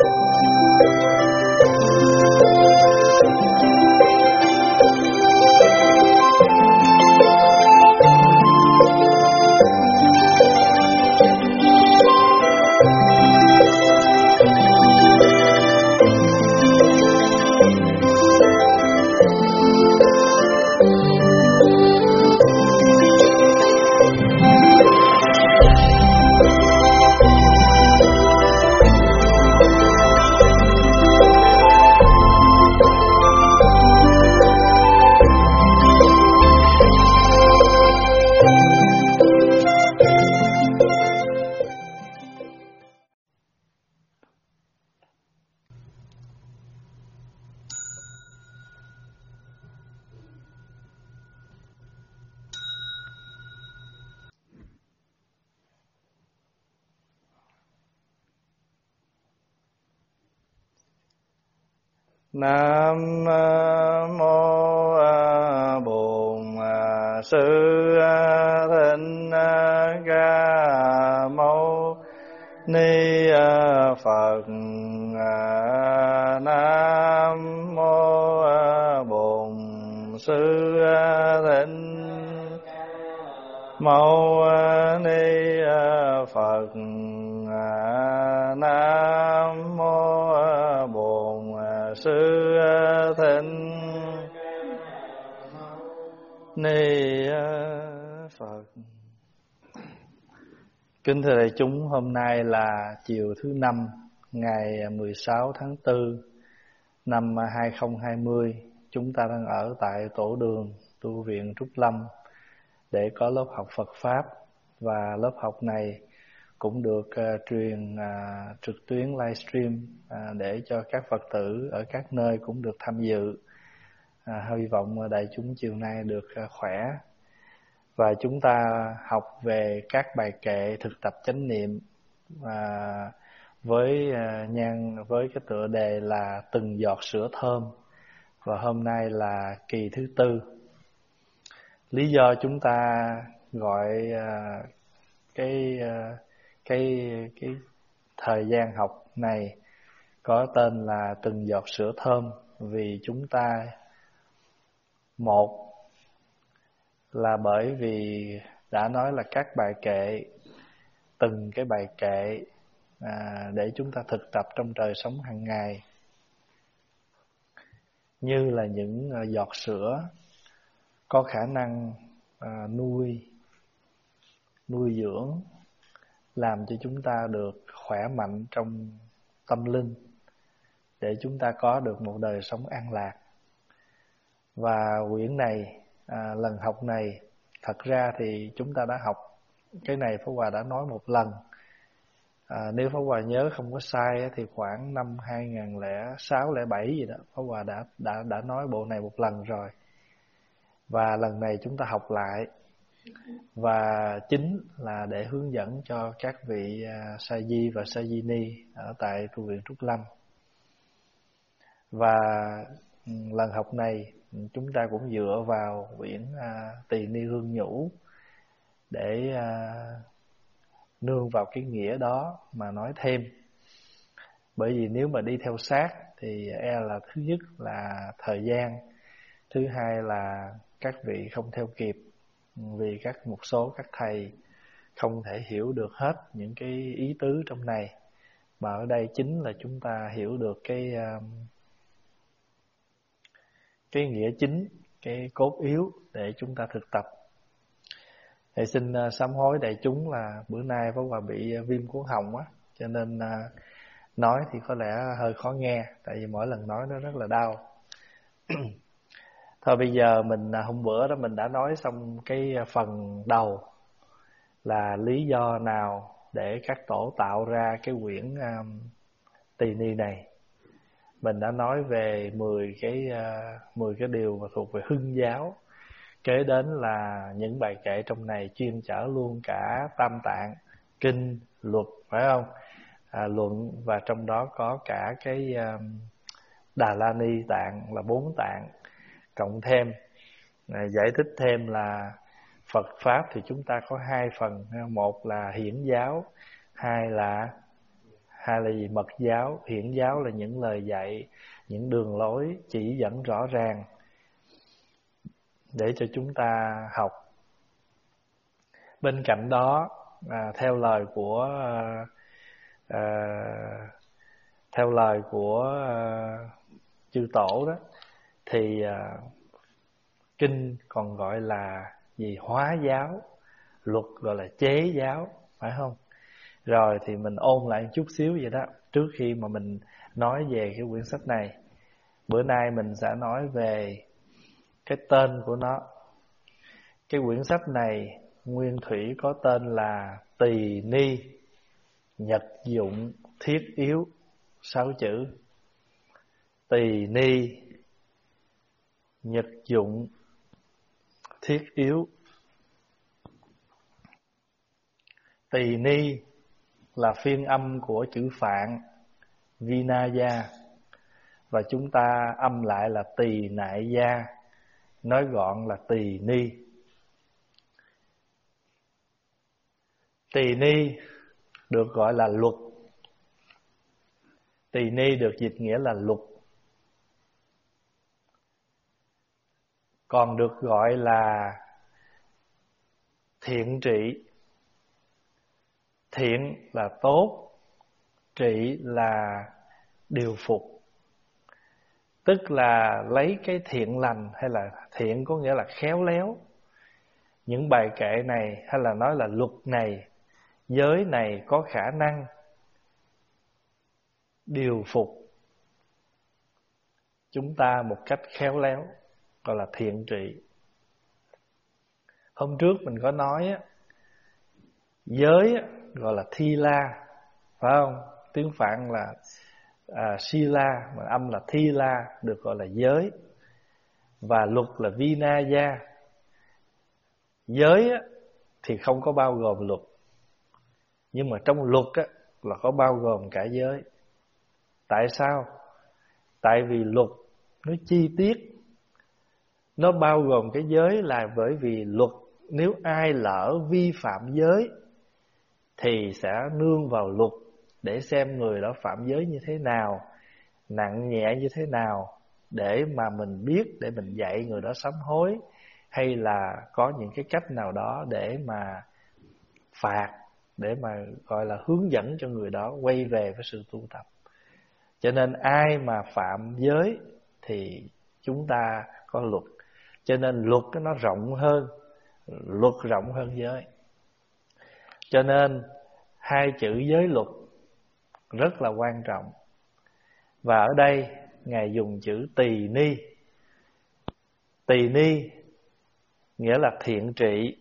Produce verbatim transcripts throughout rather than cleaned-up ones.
Nam mô Bổn Sư Thích Ca Mâu Ni Phật. Nam mô Bổn Sư Thích Mâu Ni Phật. Nam mô Bổn Sư Thích Ni Phật. Kính thưa đại chúng, hôm nay là chiều thứ năm, ngày mười sáu tháng tư năm hai không hai không. Chúng ta đang ở tại tổ đường tu viện Trúc Lâm để có lớp học Phật Pháp. Và lớp học này cũng được uh, truyền uh, trực tuyến livestream uh, để cho các Phật tử ở các nơi cũng được tham dự. uh, Hy vọng đại chúng chiều nay được uh, khỏe. Và chúng ta học về các bài kệ thực tập chánh niệm uh, với uh, nhan với cái tựa đề là từng giọt sữa thơm. Và hôm nay là kỳ thứ tư. Lý do chúng ta gọi uh, cái uh, cái cái thời gian học này có tên là từng giọt sữa thơm vì chúng ta, một là bởi vì đã nói là các bài kệ, từng cái bài kệ à, để chúng ta thực tập trong đời sống hàng ngày, như là những uh, giọt sữa có khả năng uh, nuôi nuôi dưỡng, làm cho chúng ta được khỏe mạnh trong tâm linh, để chúng ta có được một đời sống an lạc. Và quyển này, à, lần học này, thật ra thì chúng ta đã học cái này, Pháp Hòa đã nói một lần. à, Nếu Pháp Hòa nhớ không có sai thì khoảng năm hai không không sáu không không bảy gì đó, Pháp Hòa đã, đã, đã nói bộ này một lần rồi. Và lần này chúng ta học lại, và chính là để hướng dẫn cho các vị uh, sa di và sa di ni ở tại tu viện Trúc Lâm. Và um, lần học này chúng ta cũng dựa vào quyển uh, Tỳ Ni Hương Nhũ để uh, nương vào cái nghĩa đó mà nói thêm. Bởi vì nếu mà đi theo sát thì e là thứ nhất là thời gian, thứ hai là các vị không theo kịp, vì các một số các thầy không thể hiểu được hết những cái ý tứ trong này. Mà ở đây chính là chúng ta hiểu được cái cái nghĩa chính, cái cốt yếu để chúng ta thực tập. Thầy xin sám hối đại chúng là bữa nay Pháp Hòa bị viêm cuống họng á, cho nên nói thì có lẽ hơi khó nghe, tại vì mỗi lần nói nó rất là đau. Thôi bây giờ mình hôm bữa đó mình đã nói xong cái phần đầu là lý do nào để các tổ tạo ra cái quyển um, Tỳ Ni này. Mình đã nói về mười cái uh, mười cái điều mà thuộc về Hưng giáo. Kế đến là những bài kệ trong này chuyên chở luôn cả Tam Tạng, kinh, luật, phải không? À, luận, và trong đó có cả cái um, Đà La Ni tạng là bốn tạng. Cộng thêm à, giải thích thêm là Phật Pháp thì chúng ta có hai phần. Một là hiển giáo, hai là hay là gì mật giáo, hiển giáo là những lời dạy, những đường lối chỉ dẫn rõ ràng để cho chúng ta học. Bên cạnh đó, à, theo lời của à, à, theo lời của à, chư tổ đó, thì à, kinh còn gọi là gì hóa giáo, luật gọi là chế giáo, phải không? Rồi thì mình ôn lại một chút xíu vậy đó, trước khi mà mình nói về cái quyển sách này. Bữa nay mình sẽ nói về cái tên của nó. Cái quyển sách này nguyên thủy có tên là Tỳ Ni Nhật Dụng Thiết Yếu, sáu chữ. Tỳ Ni Nhật Dụng Thiết Yếu. Tỳ Ni là phiên âm của chữ Phạn Vinaya, và chúng ta âm lại là Tỳ Nại Gia, nói gọn là Tỳ Ni. Tỳ Ni được gọi là luật. Tỳ Ni được dịch nghĩa là luật, còn được gọi là thiện trị. Thiện là tốt, trị là điều phục. Tức là lấy cái thiện lành, hay là thiện có nghĩa là khéo léo. Những bài kệ này, hay là nói là luật này, giới này có khả năng điều phục chúng ta một cách khéo léo, gọi là thiện trị. Hôm trước mình có nói á, giới á, gọi là thi la, phải không? Tiếng Phạn là à, sila, mà âm là thi la, được gọi là giới. Và luật là vinaya. Giới á, thì không có bao gồm luật, nhưng mà trong luật á, là có bao gồm cả giới. Tại sao? Tại vì luật nó chi tiết, nó bao gồm cái giới là bởi vì luật, nếu ai lỡ vi phạm giới thì sẽ nương vào luật để xem người đó phạm giới như thế nào, nặng nhẹ như thế nào, để mà mình biết, để mình dạy người đó sám hối, hay là có những cái cách nào đó để mà phạt, để mà gọi là hướng dẫn cho người đó quay về với sự tu tập. Cho nên ai mà phạm giới thì chúng ta có luật. Cho nên luật nó rộng hơn, luật rộng hơn giới. Cho nên hai chữ giới luật rất là quan trọng. Và ở đây Ngài dùng chữ tỳ ni. Tỳ ni nghĩa là thiện trị,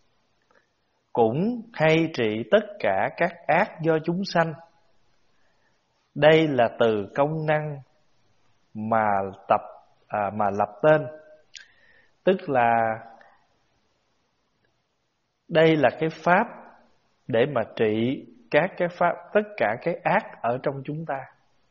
cũng hay trị tất cả các ác do chúng sanh. Đây là từ công năng mà tập à, mà lập tên. Tức là đây là cái pháp để mà trị các cái pháp, tất cả cái ác ở trong chúng ta.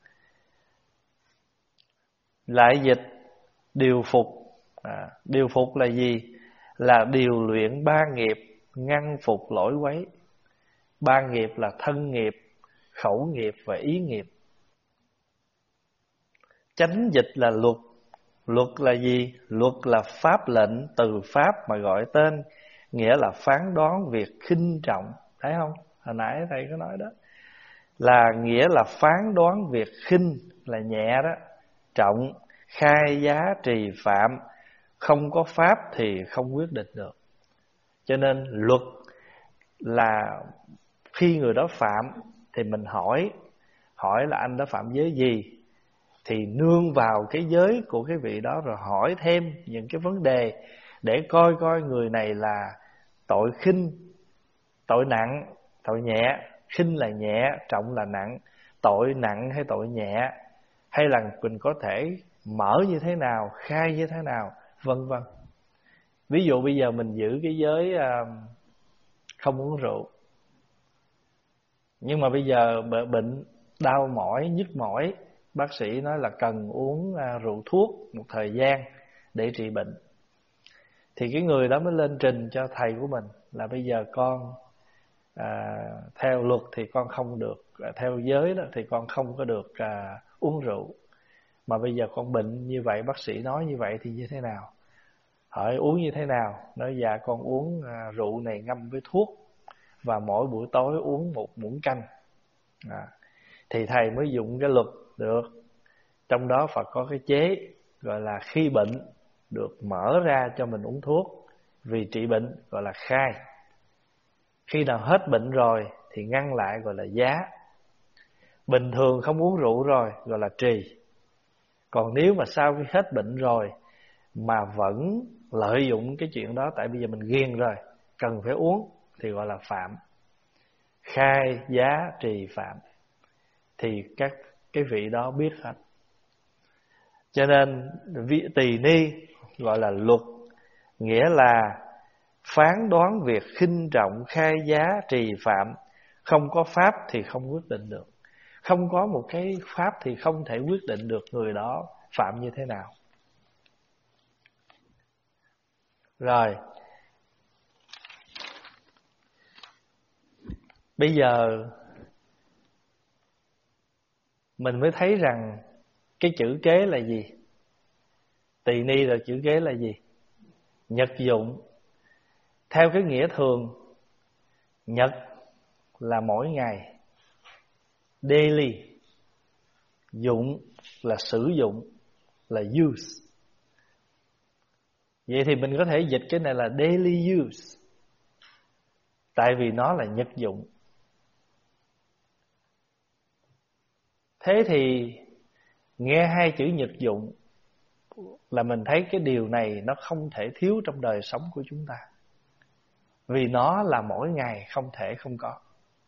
Lại dịch điều phục. à, Điều phục là gì? Là điều luyện ba nghiệp, ngăn phục lỗi quấy. Ba nghiệp là thân nghiệp, khẩu nghiệp và ý nghiệp. Chánh dịch là luật. Luật là gì? Luật là pháp lệnh, từ pháp mà gọi tên, nghĩa là phán đoán việc khinh trọng. Thấy không? Hồi nãy thầy có nói đó, là nghĩa là phán đoán việc khinh là nhẹ đó, trọng, khai giá trì phạm. Không có pháp thì không quyết định được. Cho nên luật là khi người đó phạm thì mình hỏi, hỏi là anh đã phạm giới gì, thì nương vào cái giới của cái vị đó, rồi hỏi thêm những cái vấn đề để coi coi người này là tội khinh, tội nặng, tội nhẹ. Khinh là nhẹ, trọng là nặng. Tội nặng hay tội nhẹ, hay là mình có thể mở như thế nào, khai như thế nào, vân vân. Ví dụ bây giờ mình giữ cái giới không uống rượu, nhưng mà bây giờ bệnh đau mỏi, nhức mỏi, bác sĩ nói là cần uống rượu thuốc một thời gian để trị bệnh. Thì cái người đó mới lên trình cho thầy của mình là bây giờ con à, theo luật thì con không được, theo giới đó thì con không có được à, uống rượu. Mà bây giờ con bệnh như vậy, bác sĩ nói như vậy thì như thế nào? Hỏi uống như thế nào? Nói dạ con uống à, rượu này ngâm với thuốc, và mỗi buổi tối uống một muỗng canh. à, Thì thầy mới dụng cái luật được. Trong đó Phật có cái chế gọi là khi bệnh được mở ra cho mình uống thuốc vì trị bệnh, gọi là khai. Khi nào hết bệnh rồi thì ngăn lại, gọi là giá. Bình thường không uống rượu rồi gọi là trì. Còn nếu mà sau khi hết bệnh rồi mà vẫn lợi dụng cái chuyện đó, tại bây giờ mình ghiền rồi, cần phải uống, thì gọi là phạm. Khai, giá, trì, phạm. Thì các cái vị đó biết hết. Cho nên vị tỳ ni gọi là luật, nghĩa là phán đoán việc khinh trọng, khai giá, trì, phạm. Không có pháp thì không quyết định được. Không có một cái pháp thì không thể quyết định được người đó phạm như thế nào. Rồi, bây giờ mình mới thấy rằng cái chữ kế là gì? Tỳ ni là chữ kế là gì? Nhật dụng. Theo cái nghĩa thường, nhật là mỗi ngày, daily. Dụng là sử dụng, là use. Vậy thì mình có thể dịch cái này là daily use, tại vì nó là nhật dụng. Thế thì nghe hai chữ nhật dụng là mình thấy cái điều này nó không thể thiếu trong đời sống của chúng ta, vì nó là mỗi ngày, không thể không có.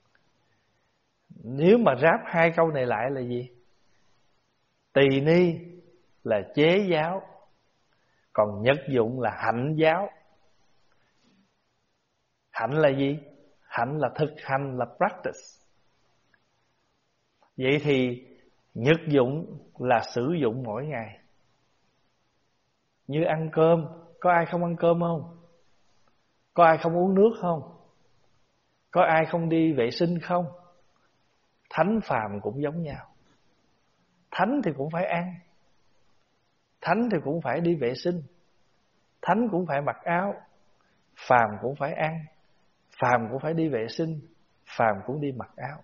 Nếu mà ráp hai câu này lại là gì? Tỳ ni là chế giáo, còn nhật dụng là hạnh giáo. Hạnh là gì? Hạnh là thực hành, là practice. Vậy thì nhật dụng là sử dụng mỗi ngày. Như ăn cơm, có ai không ăn cơm không? Có ai không uống nước không? Có ai không đi vệ sinh không? Thánh phàm cũng giống nhau. Thánh thì cũng phải ăn, thánh thì cũng phải đi vệ sinh, thánh cũng phải mặc áo. Phàm cũng phải ăn, phàm cũng phải đi vệ sinh, phàm cũng đi mặc áo.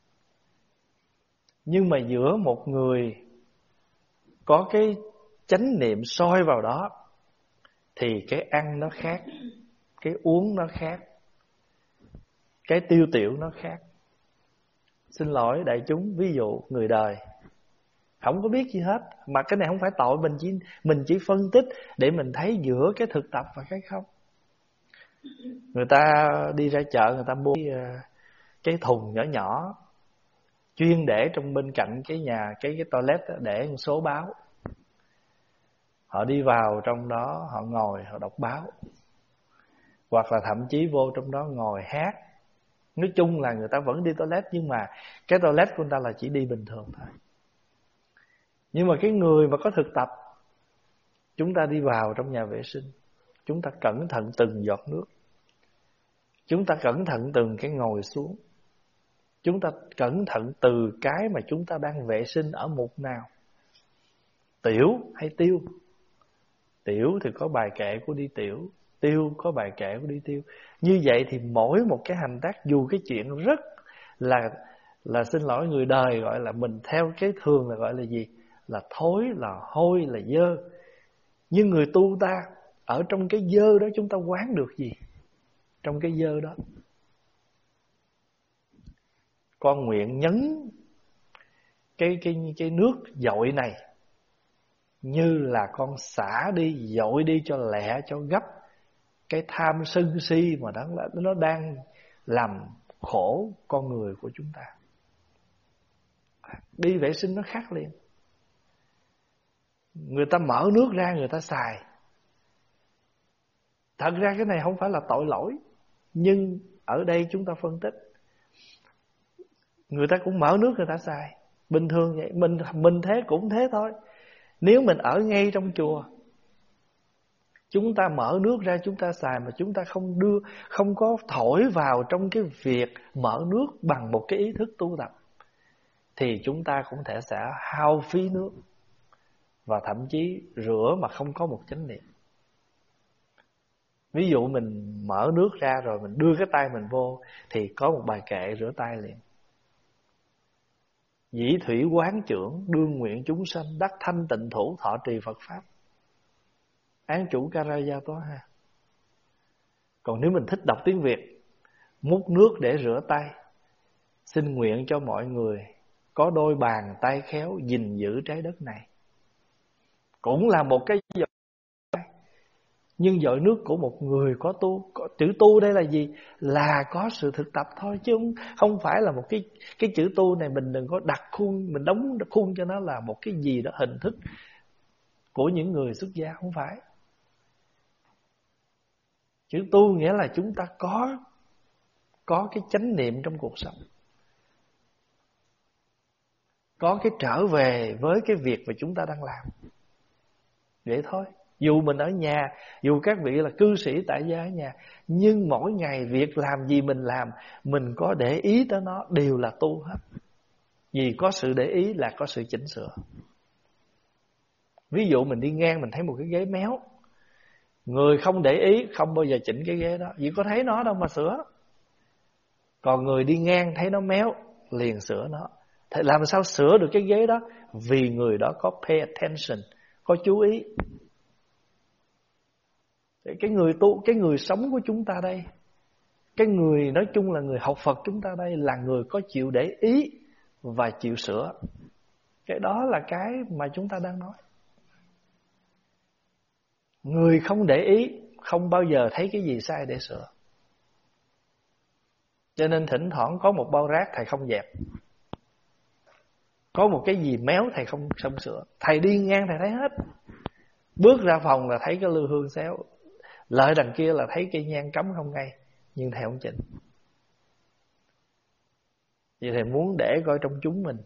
Nhưng mà giữa một người có cái chánh niệm soi vào đó thì cái ăn nó khác, cái uống nó khác, cái tiêu tiểu nó khác. Xin lỗi đại chúng, ví dụ người đời không có biết gì hết, mà cái này không phải tội, mình chỉ mình chỉ phân tích để mình thấy giữa cái thực tập và cái không. Người ta đi ra chợ, người ta mua cái, cái thùng nhỏ nhỏ chuyên để trong bên cạnh cái nhà, cái cái toilet đó, để một số báo. Họ đi vào trong đó, họ ngồi, họ đọc báo, hoặc là thậm chí vô trong đó ngồi hát. Nói chung là người ta vẫn đi toilet, nhưng mà cái toilet của người ta là chỉ đi bình thường thôi. Nhưng mà cái người mà có thực tập, chúng ta đi vào trong nhà vệ sinh, chúng ta cẩn thận từng giọt nước, chúng ta cẩn thận từng cái ngồi xuống, chúng ta cẩn thận từ cái mà chúng ta đang vệ sinh ở mục nào, tiểu hay tiêu. Tiểu thì có bài kệ của đi tiểu, tiêu có bài kệ của đi tiêu. Như vậy thì mỗi một cái hành tác, dù cái chuyện rất là là xin lỗi người đời gọi là, mình theo cái thường là gọi là gì? Là thối, là hôi, là dơ. Nhưng người tu ta ở trong cái dơ đó chúng ta quán được gì? Trong cái dơ đó, con nguyện nhấn cái cái cái nước dội này như là con xả đi, dội đi cho lẹ, cho gấp cái tham sân si mà nó nó đang làm khổ con người của chúng ta. Đi vệ sinh nó khác liền. Người ta mở nước ra, người ta xài. Thật ra cái này không phải là tội lỗi, nhưng ở đây chúng ta phân tích. Người ta cũng mở nước người ta xài, bình thường vậy. Mình mình thế cũng thế thôi. Nếu mình ở ngay trong chùa, chúng ta mở nước ra chúng ta xài, mà chúng ta không đưa, không có thổi vào trong cái việc mở nước bằng một cái ý thức tu tập, thì chúng ta cũng thể sẽ hao phí nước, và thậm chí rửa mà không có một chánh niệm. Ví dụ mình mở nước ra rồi mình đưa cái tay mình vô, thì có một bài kệ rửa tay liền. Dĩ thủy quán trưởng, đương nguyện chúng sanh, đắc thanh tịnh thủ, thọ trì Phật Pháp. Án chủ Karayatoha. Còn nếu mình thích đọc tiếng Việt, múc nước để rửa tay, xin nguyện cho mọi người có đôi bàn tay khéo gìn giữ trái đất này. Cũng là một cái giọt, nhưng giọt nước của một người có tu. Có, chữ tu đây là gì? Là có sự thực tập thôi, chứ không, không phải là một cái cái chữ tu này mình đừng có đặt khuôn, mình đóng khuôn cho nó là một cái gì đó hình thức của những người xuất gia. Không phải. Chữ tu nghĩa là chúng ta có có cái chánh niệm trong cuộc sống, có cái trở về với cái việc mà chúng ta đang làm. Vậy thôi. Dù mình ở nhà, dù các vị là cư sĩ tại gia ở nhà, nhưng mỗi ngày việc làm gì mình làm, mình có để ý tới nó, đều là tu hết. Vì có sự để ý là có sự chỉnh sửa. Ví dụ mình đi ngang mình thấy một cái ghế méo, người không để ý không bao giờ chỉnh cái ghế đó, vì có thấy nó đâu mà sửa. Còn người đi ngang thấy nó méo liền sửa nó. Thì làm sao sửa được cái ghế đó? Vì người đó có pay attention, có chú ý. Cái người tu, cái người sống của chúng ta đây, cái người nói chung là người học Phật chúng ta đây, là người có chịu để ý và chịu sửa. Cái đó là cái mà chúng ta đang nói. Người không để ý không bao giờ thấy cái gì sai để sửa. Cho nên thỉnh thoảng có một bao rác thầy không dẹp, có một cái gì méo thầy không, không sửa. Thầy đi ngang thầy thấy hết, bước ra phòng là thấy cái lư hương xéo, lợi đằng kia là thấy cây nhang cắm không ngay, nhưng thầy không chỉnh. Vì thầy muốn để coi trong chúng mình,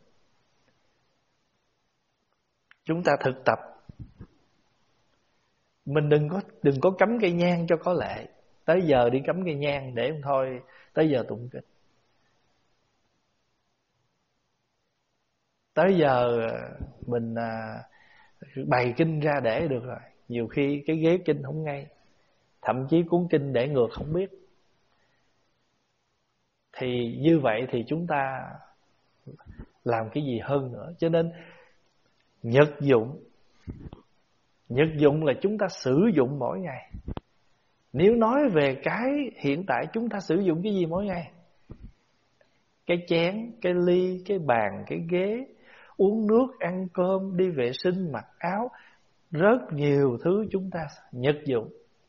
chúng ta thực tập. Mình đừng có đừng có cắm cây nhang cho có lệ. Tới giờ đi cắm cây nhang để không thôi, tới giờ tụng kinh. Tới giờ mình à, bày kinh ra để được rồi. Nhiều khi cái ghế kinh không ngay, thậm chí cuốn kinh để ngược không biết. Thì như vậy thì chúng ta làm cái gì hơn nữa. Cho nên nhật dụng, nhật dụng là chúng ta sử dụng mỗi ngày. Nếu nói về cái hiện tại chúng ta sử dụng cái gì mỗi ngày? Cái chén, cái ly, cái bàn, cái ghế, uống nước, ăn cơm, đi vệ sinh, mặc áo. Rất nhiều thứ chúng ta nhật dụng.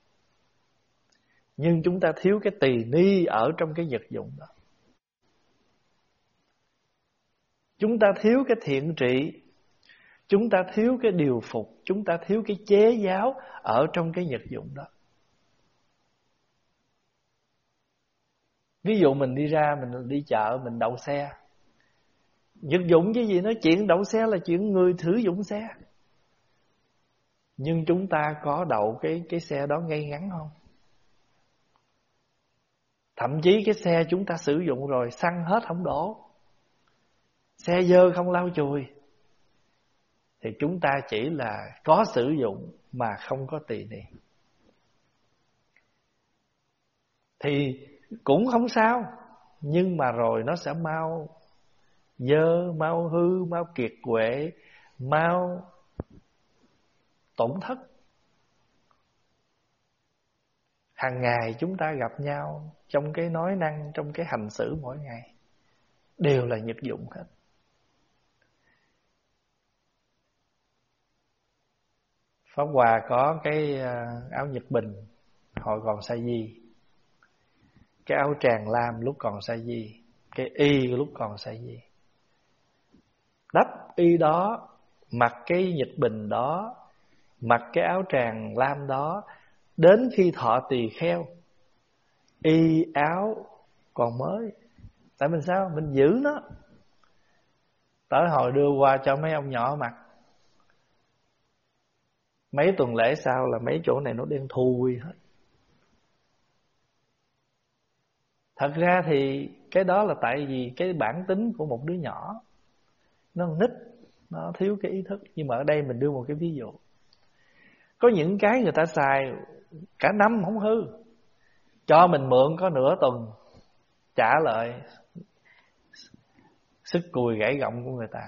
Nhưng chúng ta thiếu cái tỳ ni ở trong cái nhật dụng đó. Chúng ta thiếu cái thiện trị, chúng ta thiếu cái điều phục, chúng ta thiếu cái chế giáo ở trong cái nhật dụng đó. Ví dụ mình đi ra, mình đi chợ, mình đậu xe. Nhật dụng cái gì? Nói chuyện đậu xe là chuyện người sử dụng xe. Nhưng chúng ta có đậu cái, cái xe đó ngay ngắn không? Thậm chí cái xe chúng ta sử dụng rồi, xăng hết không đổ, xe dơ không lau chùi, thì chúng ta chỉ là có sử dụng mà không có tỳ ni. Thì cũng không sao, nhưng mà rồi nó sẽ mau dơ, mau hư, mau kiệt quệ, mau tổn thất. Hàng ngày chúng ta gặp nhau trong cái nói năng, trong cái hành xử mỗi ngày, đều là nhật dụng hết. Pháp Hòa có cái áo Nhật Bình hồi còn sa di, cái áo tràng lam lúc còn sa di, cái y lúc còn sa di. Đắp y đó, mặc cái Nhật Bình đó, mặc cái áo tràng lam đó, đến khi thọ tỳ kheo, y áo còn mới. Tại mình sao? Mình giữ nó. Tới hồi đưa qua cho mấy ông nhỏ mặc, mấy tuần lễ sau là mấy chỗ này nó đen thui hết. Thật ra thì cái đó là tại vì cái bản tính của một đứa nhỏ. nó nít, nó thiếu cái ý thức. Nhưng mà ở đây mình đưa một cái ví dụ. Có những cái người ta xài cả năm không hư, cho mình mượn có nửa tuần trả lại sức cùi gãy gọng của người ta.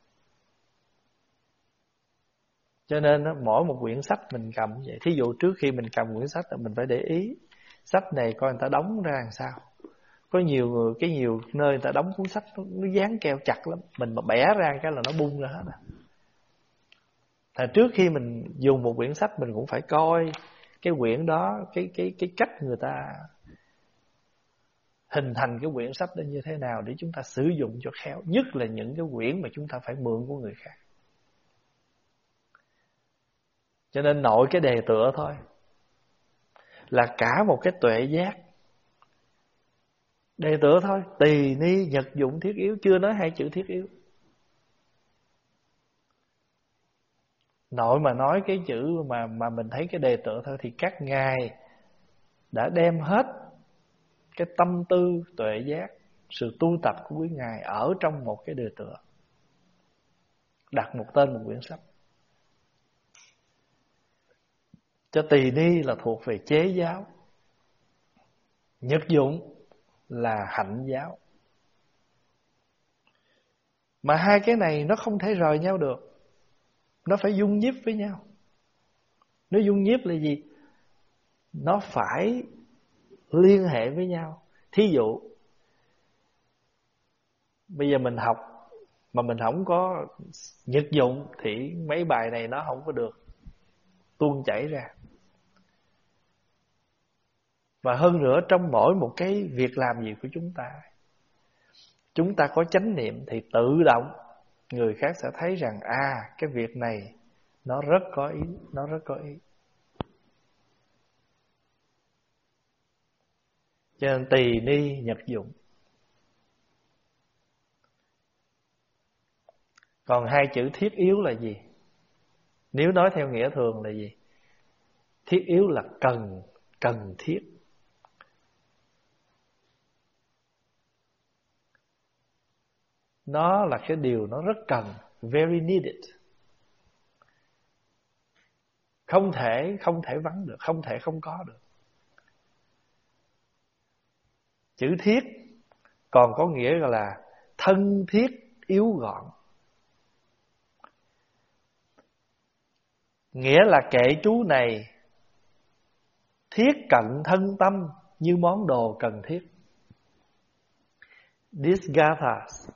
Cho nên đó, mỗi một quyển sách mình cầm vậy. Thí dụ trước khi mình cầm quyển sách mình phải để ý sách này coi người ta đóng ra làm sao. Có nhiều người, cái nhiều nơi người ta đóng cuốn sách nó, nó dán keo chặt lắm, mình mà bẻ ra cái là nó bung ra hết à. Thật trước khi mình dùng một quyển sách mình cũng phải coi cái quyển đó, cái cái cái cách người ta hình thành cái quyển sách đó như thế nào để chúng ta sử dụng cho khéo. Nhất là những cái quyển mà chúng ta phải mượn của người khác. Cho nên nội cái đề tựa thôi là cả một cái tuệ giác. Đề tựa thôi, tỳ ni nhật dụng thiết yếu, chưa nói hai chữ thiết yếu. Nội mà nói cái chữ mà mà mình thấy cái đề tựa thôi thì các ngài đã đem hết cái tâm tư tuệ giác, sự tu tập của quý ngài ở trong một cái đề tựa, đặt một tên một quyển sách. Cho tỳ ni là thuộc về chế giáo, nhật dụng là hạnh giáo. Mà hai cái này nó không thể rời nhau được, nó phải dung nhiếp với nhau. Nó dung nhiếp là gì? Nó phải liên hệ với nhau. Thí dụ bây giờ mình học mà mình không có nhật dụng thì mấy bài này nó không có được tuôn chảy ra. Và hơn nữa, trong mỗi một cái việc làm gì của chúng ta, chúng ta có chánh niệm thì tự động người khác sẽ thấy rằng à, cái việc này nó rất có ý, nó rất có ý. Cho nên tỳ ni nhật dụng. Còn hai chữ thiết yếu là gì? Nếu nói theo nghĩa thường là gì? Thiết yếu là cần, cần thiết. Nó là cái điều nó rất cần, very needed. Không thể, không thể vắng được, không thể không có được. Chữ thiết còn có nghĩa là thân thiết, yếu gọn. Nghĩa là kệ chú này thiết cận thân tâm như món đồ cần thiết. These gathas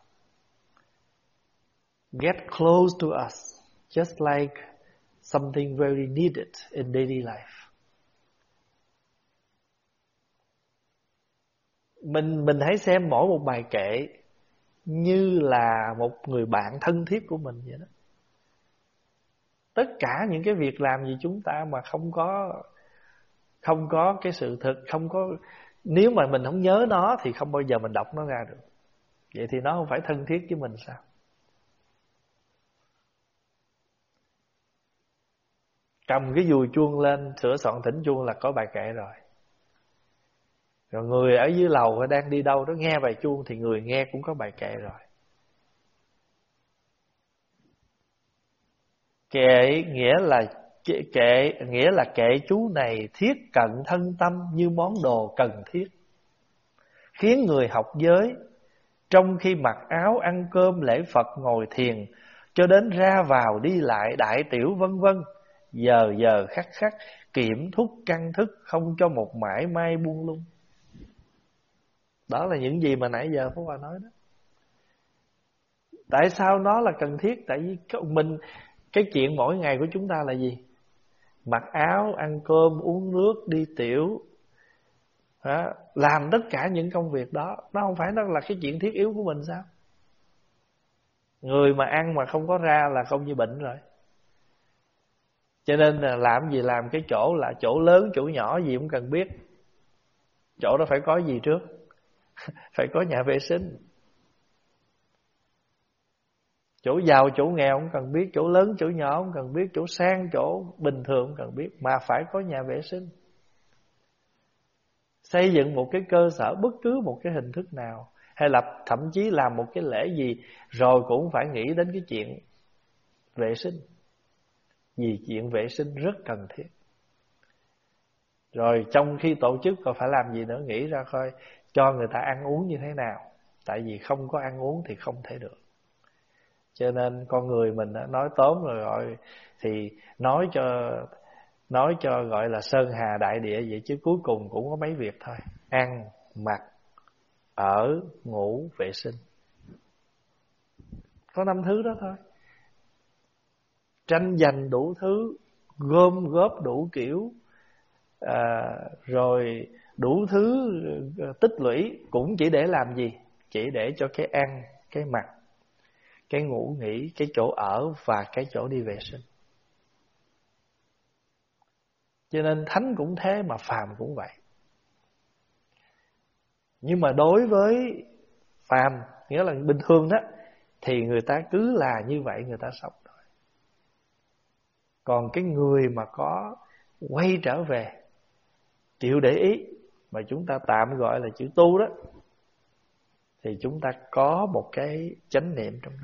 get close to us just like something very needed in daily life. Mình mình hãy xem mỗi một bài kệ như là một người bạn thân thiết của mình vậy đó. Tất cả những cái việc làm gì chúng ta mà không có không có cái sự thực, không có, nếu mà mình không nhớ nó thì không bao giờ mình đọc nó ra được. Vậy thì nó không phải thân thiết với mình sao? Cầm cái dùi chuông lên, sửa soạn thỉnh chuông là có bài kệ rồi. Rồi người ở dưới lầu đang đi đâu đó nghe bài chuông thì người nghe cũng có bài kệ rồi. Kệ nghĩa là kệ nghĩa là kệ chú này thiết cận thân tâm như món đồ cần thiết, khiến người học giới trong khi mặc áo ăn cơm lễ Phật ngồi thiền cho đến ra vào đi lại đại tiểu vân vân, giờ giờ khắc khắc kiểm thúc căn thức, không cho một mãi may buông lung. Đó là những gì mà nãy giờ Pháp Hòa nói đó. Tại sao nó là cần thiết? Tại vì mình, cái chuyện mỗi ngày của chúng ta là gì? Mặc áo, ăn cơm, uống nước, đi tiểu, đó, làm tất cả những công việc đó. Nó không phải nó là cái chuyện thiết yếu của mình sao? Người mà ăn mà không có ra là không như bệnh rồi. Cho nên là làm gì làm cái chỗ là chỗ lớn, chỗ nhỏ gì cũng cần biết. Chỗ đó phải có gì trước? Phải có nhà vệ sinh. Chỗ giàu, chỗ nghèo không cần biết, chỗ lớn, chỗ nhỏ không cần biết, chỗ sang, chỗ bình thường không cần biết, mà phải có nhà vệ sinh. Xây dựng một cái cơ sở bất cứ một cái hình thức nào, hay là thậm chí làm một cái lễ gì rồi cũng phải nghĩ đến cái chuyện vệ sinh, vì chuyện vệ sinh rất cần thiết. Rồi trong khi tổ chức còn phải làm gì nữa, nghĩ ra coi cho người ta ăn uống như thế nào, tại vì không có ăn uống thì không thể được. Cho nên con người mình nói tóm rồi gọi thì nói cho nói cho gọi là sơn hà đại địa vậy, chứ cuối cùng cũng có mấy việc thôi: ăn, mặc, ở, ngủ, vệ sinh. Có năm thứ đó thôi. Tranh giành đủ thứ, gom góp đủ kiểu, à, rồi đủ thứ tích lũy cũng chỉ để làm gì? Chỉ để cho cái ăn, cái mặc, cái ngủ nghỉ, cái chỗ ở và cái chỗ đi vệ sinh. Cho nên thánh cũng thế mà phàm cũng vậy. Nhưng mà đối với phàm, nghĩa là bình thường đó, thì người ta cứ là như vậy người ta sống thôi. Còn cái người mà có quay trở về, chịu để ý, mà chúng ta tạm gọi là chữ tu đó, thì chúng ta có một cái chánh niệm trong đó.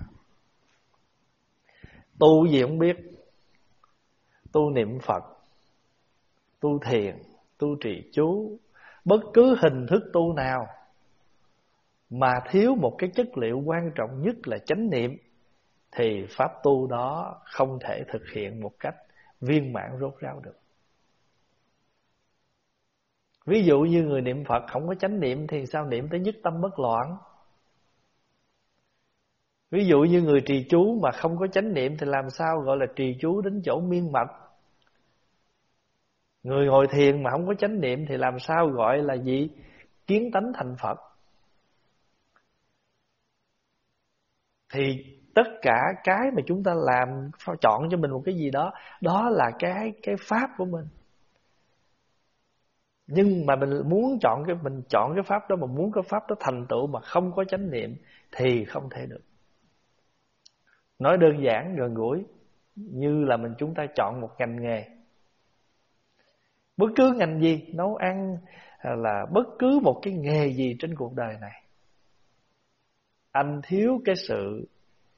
Tu gì không biết, tu niệm Phật, tu thiền, tu trì chú, bất cứ hình thức tu nào mà thiếu một cái chất liệu quan trọng nhất là chánh niệm, thì pháp tu đó không thể thực hiện một cách viên mãn rốt ráo được. Ví dụ như người niệm Phật không có chánh niệm thì sao niệm tới nhất tâm bất loạn? Ví dụ như người trì chú mà không có chánh niệm thì làm sao gọi là trì chú đến chỗ miên mật? Người ngồi thiền mà không có chánh niệm thì làm sao gọi là gì? Kiến tánh thành Phật. Thì tất cả cái mà chúng ta làm, chọn cho mình một cái gì đó, đó là cái cái pháp của mình. Nhưng mà mình muốn chọn cái mình chọn cái pháp đó, mà muốn cái pháp đó thành tựu mà không có chánh niệm thì không thể được. Nói đơn giản gần gũi, như là mình chúng ta chọn một ngành nghề, bất cứ ngành gì, nấu ăn là bất cứ một cái nghề gì trên cuộc đời này, anh thiếu cái sự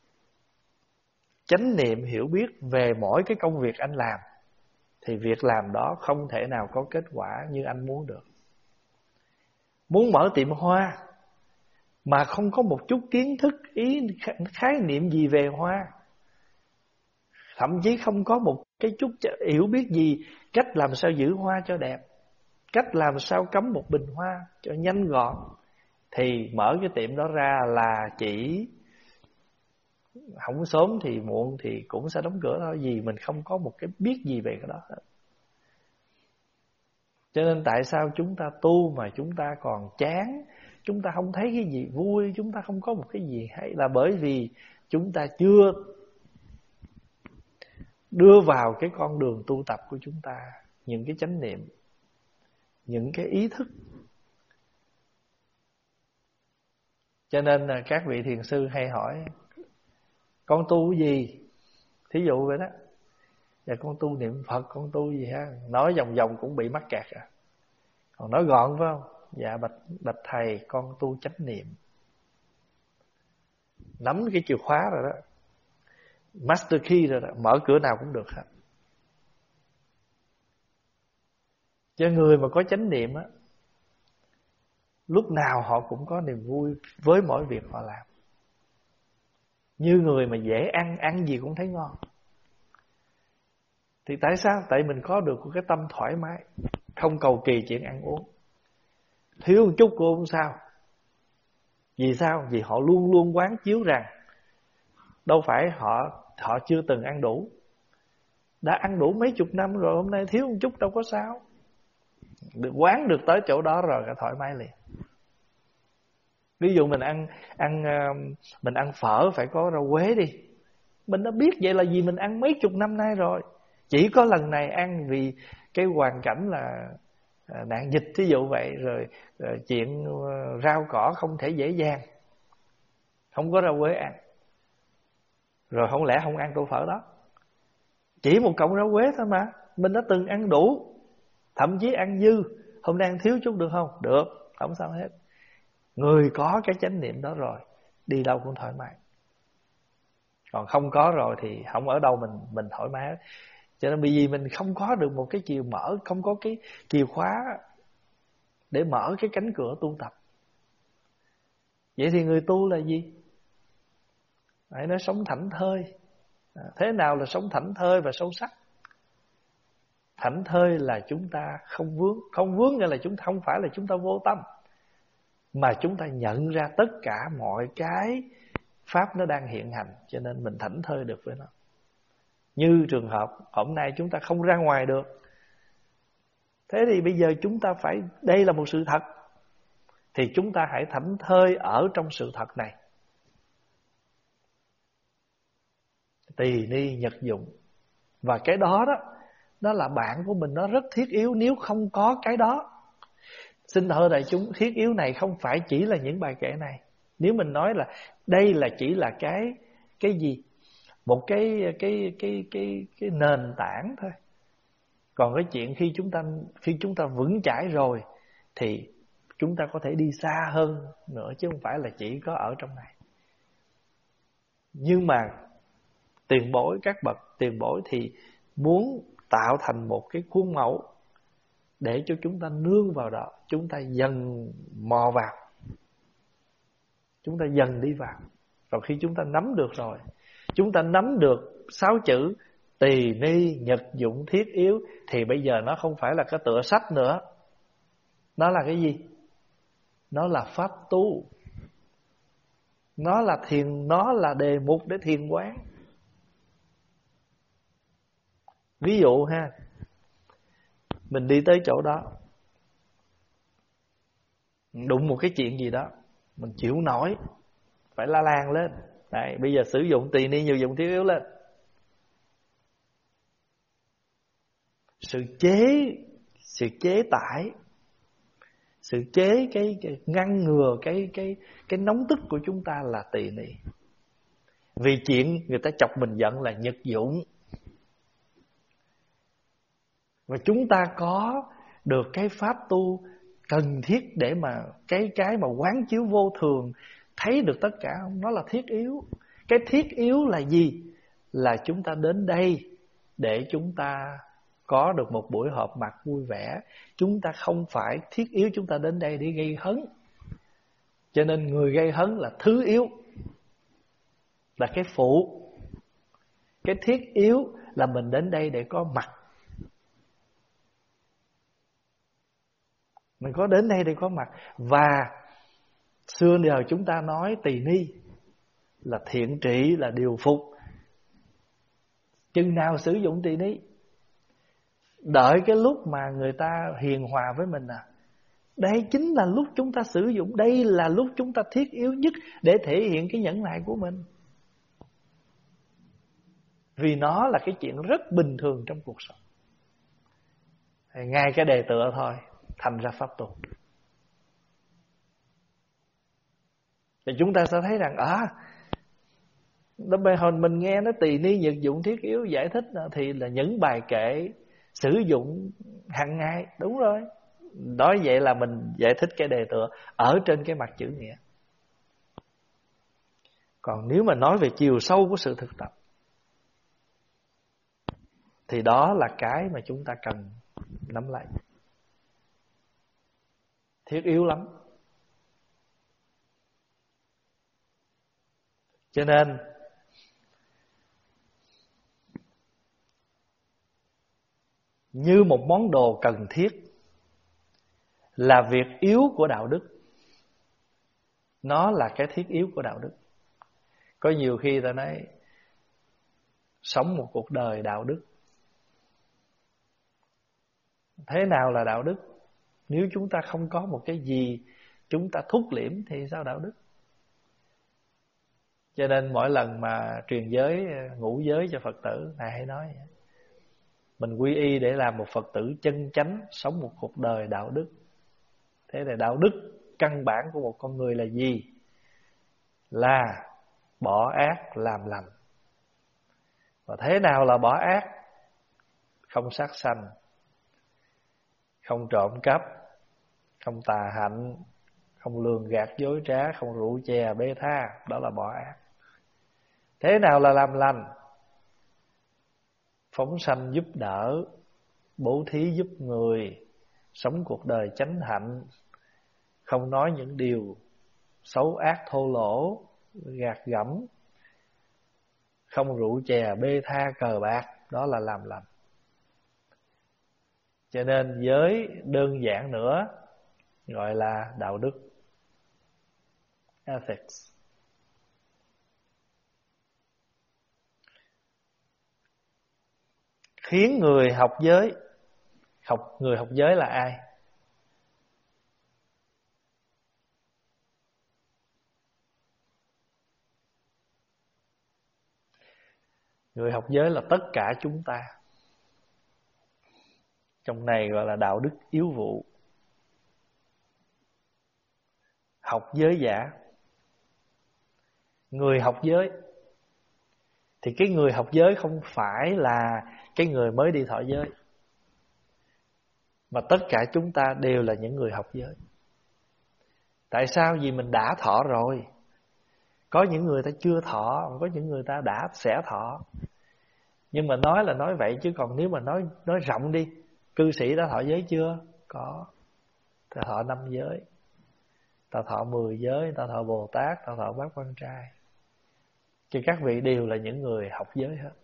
chánh niệm hiểu biết về mỗi cái công việc anh làm thì việc làm đó không thể nào có kết quả như anh muốn được. Muốn mở tiệm hoa mà không có một chút kiến thức, ý khái niệm gì về hoa, thậm chí không có một cái chút hiểu biết gì cách làm sao giữ hoa cho đẹp, cách làm sao cắm một bình hoa cho nhanh gọn, thì mở cái tiệm đó ra là chỉ không sớm thì muộn thì cũng sẽ đóng cửa thôi, vì mình không có một cái biết gì về cái đó hết. Cho nên tại sao chúng ta tu mà chúng ta còn chán, chúng ta không thấy cái gì vui, chúng ta không có một cái gì hay, là bởi vì chúng ta chưa đưa vào cái con đường tu tập của chúng ta những cái chánh niệm, những cái ý thức. Cho nên là các vị thiền sư hay hỏi con tu cái gì, thí dụ vậy đó, dạ con tu niệm Phật, con tu gì ha, nói vòng vòng cũng bị mắc kẹt à. Còn nói gọn phải không? Dạ bạch bạch thầy, con tu chánh niệm. Nắm cái chìa khóa rồi đó, master key rồi đó, mở cửa nào cũng được hết. Cho người mà có chánh niệm á, lúc nào họ cũng có niềm vui với mỗi việc họ làm. Như người mà dễ ăn, ăn gì cũng thấy ngon. Thì tại sao? Tại mình có được cái tâm thoải mái, không cầu kỳ chuyện ăn uống. Thiếu một chút cũng không sao. Vì sao? Vì họ luôn luôn quán chiếu rằng đâu phải họ họ chưa từng ăn đủ. Đã ăn đủ mấy chục năm rồi, hôm nay thiếu một chút đâu có sao. Được quán được tới chỗ đó rồi, cả thoải mái liền. Ví dụ mình ăn ăn mình ăn phở phải có rau quế đi, mình đã biết vậy là vì mình ăn mấy chục năm nay rồi. Chỉ có lần này ăn vì cái hoàn cảnh là nạn dịch thí dụ vậy, rồi, rồi chuyện rau cỏ không thể dễ dàng, không có rau quế ăn, rồi không lẽ không ăn tô phở đó. Chỉ một cọng rau quế thôi mà mình đã từng ăn đủ, thậm chí ăn dư. Hôm nay ăn thiếu chút được không? Được, không sao hết. Người có cái chánh niệm đó rồi, đi đâu cũng thoải mái. Còn không có rồi thì không ở đâu mình mình thoải mái. Cho nên bởi vì mình không có được một cái chìa mở, không có cái chìa khóa để mở cái cánh cửa tu tập. Vậy thì người tu là gì? Hãy nói sống thảnh thơi. Thế nào là sống thảnh thơi và sâu sắc? Thảnh thơi là chúng ta không vướng. Không vướng nghĩa là chúng ta không phải là chúng ta vô tâm, mà chúng ta nhận ra tất cả mọi cái pháp nó đang hiện hành, cho nên mình thảnh thơi được với nó. Như trường hợp hôm nay chúng ta không ra ngoài được, thế thì bây giờ chúng ta phải, đây là một sự thật, thì chúng ta hãy thảnh thơi ở trong sự thật này. Tỳ ni nhật dụng. Và cái đó đó, nó là bạn của mình, nó rất thiết yếu. Nếu không có cái đó, xin thưa đại chúng, thiết yếu này không phải chỉ là những bài kệ này. Nếu mình nói là đây là chỉ là cái cái gì, một cái cái cái cái cái nền tảng thôi. Còn cái chuyện khi chúng ta khi chúng ta vững chãi rồi thì chúng ta có thể đi xa hơn nữa, chứ không phải là chỉ có ở trong này. Nhưng mà tiền bối, các bậc tiền bối thì muốn tạo thành một cái khuôn mẫu để cho chúng ta nương vào đó, chúng ta dần mò vào, chúng ta dần đi vào. Rồi khi chúng ta nắm được rồi, chúng ta nắm được sáu chữ tỳ ni nhật dụng thiết yếu, thì bây giờ nó không phải là cái tựa sách nữa. Nó là cái gì? Nó là pháp tu. Nó là thiền, nó là đề mục để thiền quán. Ví dụ ha, mình đi tới chỗ đó, đụng một cái chuyện gì đó, mình chịu nổi, phải la làng lên. Đấy, bây giờ sử dụng tỳ ni nhật dụng thiết yếu lên. Sự chế, sự chế tải, sự chế cái, cái ngăn ngừa cái cái cái nóng tức của chúng ta là tỳ ni. Vì chuyện người ta chọc mình giận là nhật dụng. Và chúng ta có được cái pháp tu cần thiết để mà cái cái mà quán chiếu vô thường, thấy được tất cả không? Nó là thiết yếu. Cái thiết yếu là gì? Là chúng ta đến đây để chúng ta có được một buổi họp mặt vui vẻ. Chúng ta không phải thiết yếu chúng ta đến đây để gây hấn. Cho nên người gây hấn là thứ yếu, là cái phụ. Cái thiết yếu là mình đến đây để có mặt. Mình có đến đây để có mặt. Và xưa giờ chúng ta nói tỳ ni là thiện trị, là điều phục. Chừng nào sử dụng tỳ ni? Đợi cái lúc mà người ta hiền hòa với mình à? Đây chính là lúc chúng ta sử dụng. Đây là lúc chúng ta thiết yếu nhất để thể hiện cái nhẫn nại của mình. Vì nó là cái chuyện rất bình thường trong cuộc sống. Ngay cái đề tựa thôi thành ra pháp tu. Thì chúng ta sẽ thấy rằng à, đó bây hồi mình nghe nó tỳ ni nhật dụng thiết yếu giải thích thì là những bài kệ sử dụng hàng ngày. Đúng rồi. Nói vậy là mình giải thích cái đề tựa ở trên cái mặt chữ nghĩa. Còn nếu mà nói về chiều sâu của sự thực tập thì đó là cái mà chúng ta cần nắm lại. Thiết yếu lắm. Cho nên như một món đồ cần thiết, là việc yếu của đạo đức. Nó là cái thiết yếu của đạo đức. Có nhiều khi ta nói sống một cuộc đời đạo đức. Thế nào là đạo đức? Nếu chúng ta không có một cái gì chúng ta thúc liễm thì sao đạo đức? Cho nên mỗi lần mà truyền giới, ngũ giới cho Phật tử, Ngài hay nói mình quy y để làm một Phật tử chân chánh, sống một cuộc đời đạo đức. Thế là đạo đức căn bản của một con người là gì? Là bỏ ác làm lành. Và thế nào là bỏ ác? Không sát sanh, không trộm cắp, không tà hạnh, không lường gạt dối trá, không rượu chè bê tha, đó là bỏ ác. Thế nào là làm lành? Phóng sanh giúp đỡ, bố thí giúp người, sống cuộc đời chánh hạnh, không nói những điều xấu ác thô lỗ, gạt gẫm, không rượu chè bê tha cờ bạc, đó là làm lành. Cho nên giới đơn giản nữa gọi là đạo đức, ethics. Khiến người học giới, học người học giới là ai? Người học giới là tất cả chúng ta. Trong này gọi là đạo đức yếu vụ. Học giới giả. Người học giới thì cái người học giới không phải là cái người mới đi thọ giới, mà tất cả chúng ta đều là những người học giới. Tại sao? Vì mình đã thọ rồi. Có những người ta chưa thọ, có những người ta đã sẽ thọ. Nhưng mà nói là nói vậy, chứ còn nếu mà nói nói rộng đi, cư sĩ đã thọ giới chưa? Có. Ta thọ năm giới, ta thọ mười giới, ta thọ Bồ Tát, ta thọ Bát Quan Trai. Thì các vị đều là những người học giới hết.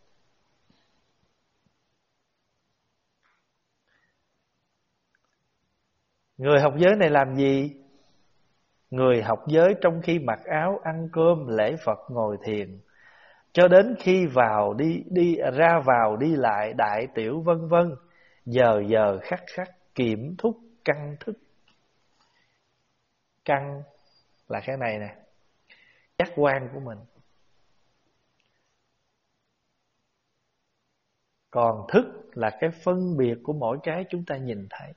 Người học giới này làm gì? Người học giới trong khi mặc áo, ăn cơm, lễ Phật, ngồi thiền, cho đến khi vào đi đi ra vào đi lại, đại tiểu vân vân, giờ giờ khắc khắc kiểm thúc căn thức. Căn là cái này nè, giác quan của mình. Còn thức là cái phân biệt của mỗi cái chúng ta nhìn thấy.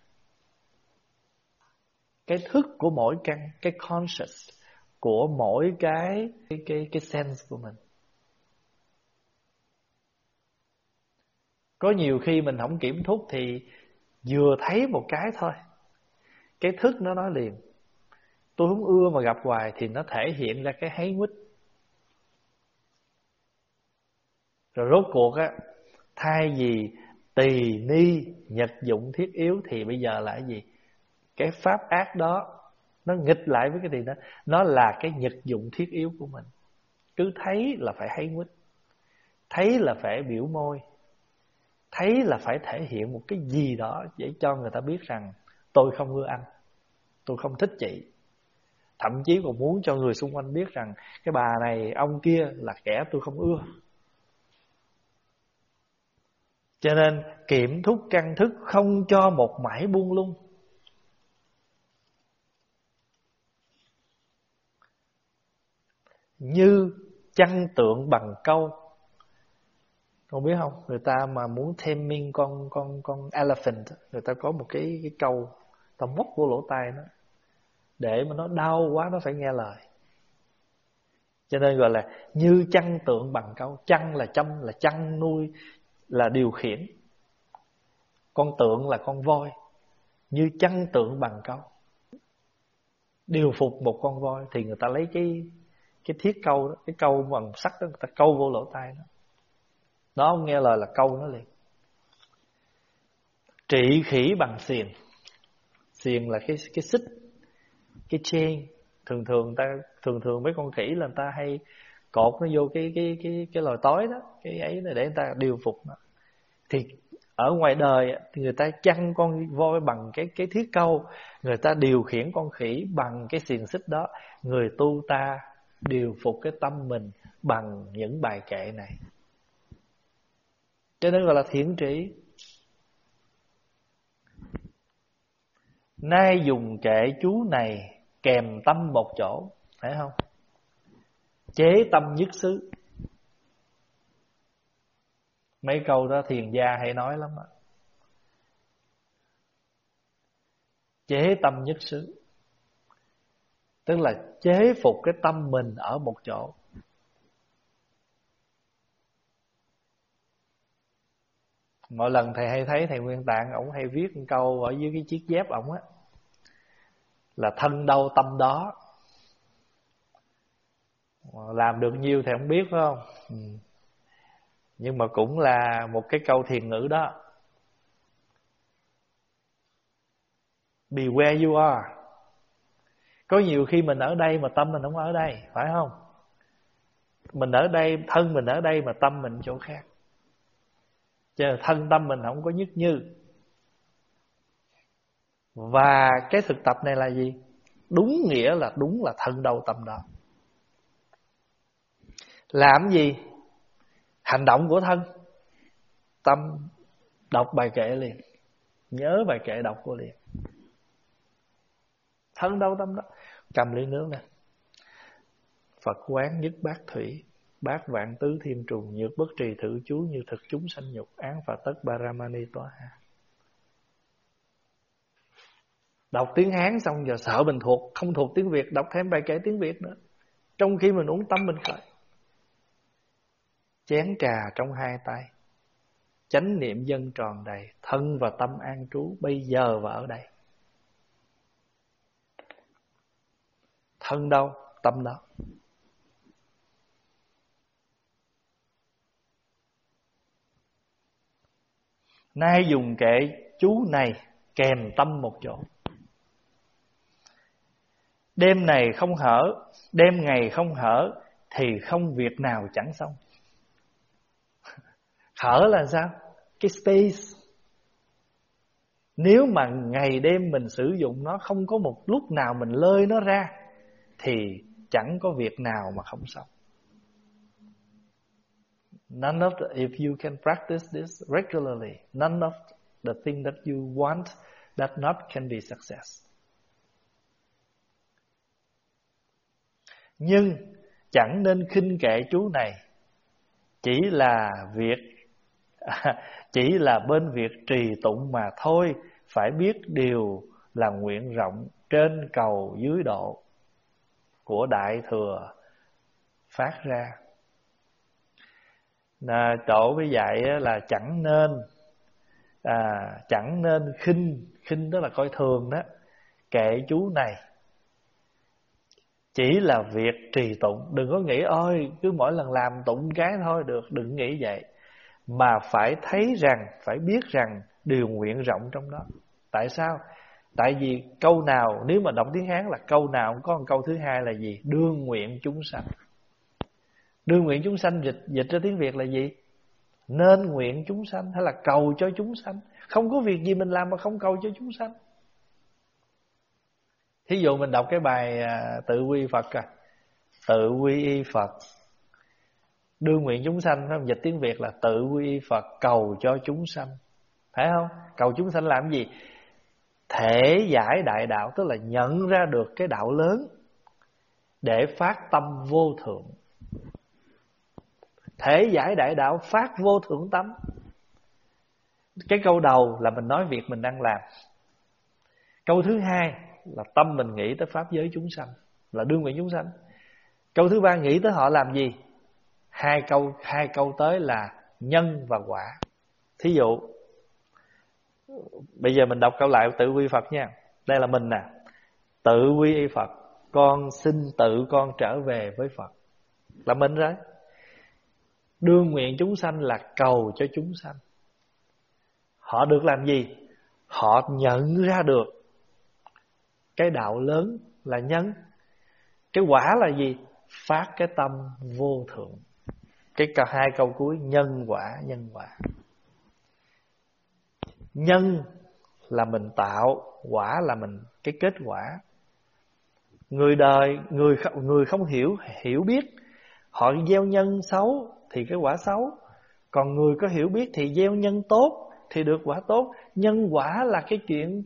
Cái thức của mỗi căn, cái conscious của mỗi cái cái cái, cái sense của mình. Có nhiều khi mình không kiểm thúc thì vừa thấy một cái thôi, cái thức nó nói liền. Tôi không ưa mà gặp hoài, thì nó thể hiện ra cái háy nguýt. Rồi rốt cuộc á, thay vì tỳ ni nhật dụng thiết yếu, thì bây giờ là cái gì? Cái pháp ác đó nó nghịch lại với cái gì đó, nó là cái nhật dụng thiết yếu của mình. Cứ thấy là phải háy nguýt, thấy là phải biểu môi, thấy là phải thể hiện một cái gì đó để cho người ta biết rằng tôi không ưa anh, tôi không thích chị. Thậm chí còn muốn cho người xung quanh biết rằng cái bà này, ông kia là kẻ tôi không ưa. Cho nên kiểm thúc căn thức, không cho một mảy buông lung. Như chăn tượng bằng câu. Không biết không, người ta mà muốn taming con con con elephant, người ta có một cái cái câu, ta móc vô lỗ tai nó, để mà nó đau quá nó phải nghe lời. Cho nên gọi là như chăn tượng bằng câu. Chăn là chăm, là chăn nuôi, là điều khiển. Con tượng là con voi. Như chăn tượng bằng câu, điều phục một con voi, thì người ta lấy cái cái thiết câu đó, cái câu bằng sắt đó, người ta câu vô lỗ tai nó. Nó không nghe lời là câu nó liền. Trị khỉ bằng xiềng. Xiềng là cái cái xích, cái chain. Thường thường ta thường thường mấy con khỉ là người ta hay cột nó vô cái cái cái cái lòi tối đó, cái ấy để người ta điều phục nó. Thì ở ngoài đời thì người ta chăn con voi bằng cái cái thiết câu, người ta điều khiển con khỉ bằng cái xiềng xích đó. Người tu ta điều phục cái tâm mình bằng những bài kệ này. Cho nên gọi là thiện trị. Nay dùng kệ chú này kèm tâm một chỗ, thấy không? Chế tâm nhất xứ. Mấy câu đó thiền gia hay nói lắm á. Chế tâm nhất xứ, tức là chế phục cái tâm mình ở một chỗ. Mỗi lần thầy hay thấy thầy Nguyên Tạng ổng hay viết một câu ở dưới cái chiếc dép ổng á, là thân đâu tâm đó. Làm được nhiêu thì không biết phải không? Ừ. Nhưng mà cũng là một cái câu thiền ngữ đó. Be where you are. Có nhiều khi mình ở đây mà tâm mình không ở đây, phải không? Mình ở đây, thân mình ở đây mà tâm mình chỗ khác. Chứ thân tâm mình không có nhất như. Và cái thực tập này là gì? Đúng nghĩa là đúng là thân đâu tâm đó. Làm gì? Hành động của thân. Tâm đọc bài kệ liền, nhớ bài kệ đọc của liền. Thân đâu tâm đó. Cầm ly nước nè. Phật quán nhất bát thủy, bát vạn tứ thiên trùng, nhược bất trì thử chú, như thực chúng sanh nhục, án phạt tất Baramani tỏa hạ. Đọc tiếng Hán xong giờ sợ mình thuộc, không thuộc tiếng Việt, đọc thêm bài kệ tiếng Việt nữa. Trong khi mình uống tâm mình khởi. Chén trà trong hai tay, chánh niệm dân tròn đầy, thân và tâm an trú bây giờ và ở đây. Thân đâu, tâm đó. Nay dùng kệ chú này kèm tâm một chỗ. Đêm này không hở, đêm ngày không hở, thì không việc nào chẳng xong. Hở là sao? Cái space. Nếu mà ngày đêm mình sử dụng nó, không có một lúc nào mình lơi nó ra, thì chẳng có việc nào mà không xong. None of the, if you can practice this regularly, none of the thing that you want that not can be success. Nhưng chẳng nên khinh kệ chú này, chỉ là việc chỉ là bên việc trì tụng mà thôi. Phải biết điều là nguyện rộng trên cầu dưới độ của Đại Thừa phát ra. À, chỗ với dạy là chẳng nên à, chẳng nên khinh, khinh đó là coi thường đó, kệ chú này. Chỉ là việc trì tụng. Đừng có nghĩ ôi cứ mỗi lần làm tụng cái thôi được. Đừng nghĩ vậy. Mà phải thấy rằng, phải biết rằng điều nguyện rộng trong đó. Tại sao? Tại vì câu nào, nếu mà đọc tiếng Hán là câu nào cũng có một câu thứ hai là gì? Đương nguyện chúng sanh. Đương nguyện chúng sanh dịch, dịch ra tiếng Việt là gì? Nên nguyện chúng sanh, hay là cầu cho chúng sanh. Không có việc gì mình làm mà không cầu cho chúng sanh. Thí dụ mình đọc cái bài à, tự quy Phật à. Tự quy y Phật, đương nguyện chúng sanh, phải không? Dịch tiếng Việt là tự quy y Phật, cầu cho chúng sanh. Phải không? Cầu chúng sanh làm gì? Thể giải đại đạo, tức là nhận ra được cái đạo lớn để phát tâm vô thượng. Thể giải đại đạo, phát vô thượng tâm. Cái câu đầu là mình nói việc mình đang làm. Câu thứ hai là tâm mình nghĩ tới pháp giới chúng sanh, là đương nguyện chúng sanh. Câu thứ ba nghĩ tới họ làm gì? Hai câu hai câu tới là nhân và quả. Thí dụ bây giờ mình đọc câu lại tự quy Phật nha. Đây là mình nè. Tự quy y Phật, con xin tự con trở về với Phật. Là mình rồi. Đương nguyện chúng sanh là cầu cho chúng sanh. Họ được làm gì? Họ nhận ra được cái đạo lớn là nhân. Cái quả là gì? Phát cái tâm vô thượng. Cái cả hai câu cuối nhân quả, nhân quả. Nhân là mình tạo, quả là mình cái kết quả. Người đời, người người không hiểu hiểu biết, họ gieo nhân xấu thì cái quả xấu. Còn người có hiểu biết thì gieo nhân tốt thì được quả tốt. Nhân quả là cái chuyện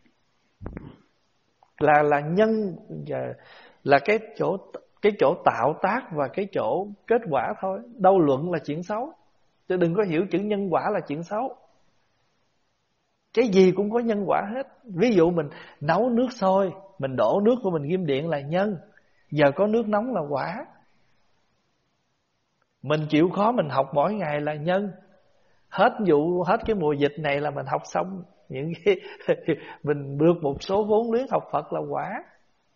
là là nhân là cái chỗ cái chỗ tạo tác và cái chỗ kết quả thôi. Đâu luận là chuyện xấu. Chứ đừng có hiểu chữ nhân quả là chuyện xấu. Cái gì cũng có nhân quả hết. Ví dụ mình nấu nước sôi, mình đổ nước của mình ghim điện là nhân. Giờ có nước nóng là quả. Mình chịu khó mình học mỗi ngày là nhân. Hết vụ, hết cái mùa dịch này là mình học xong những cái mình được một số vốn liếng học Phật là quả.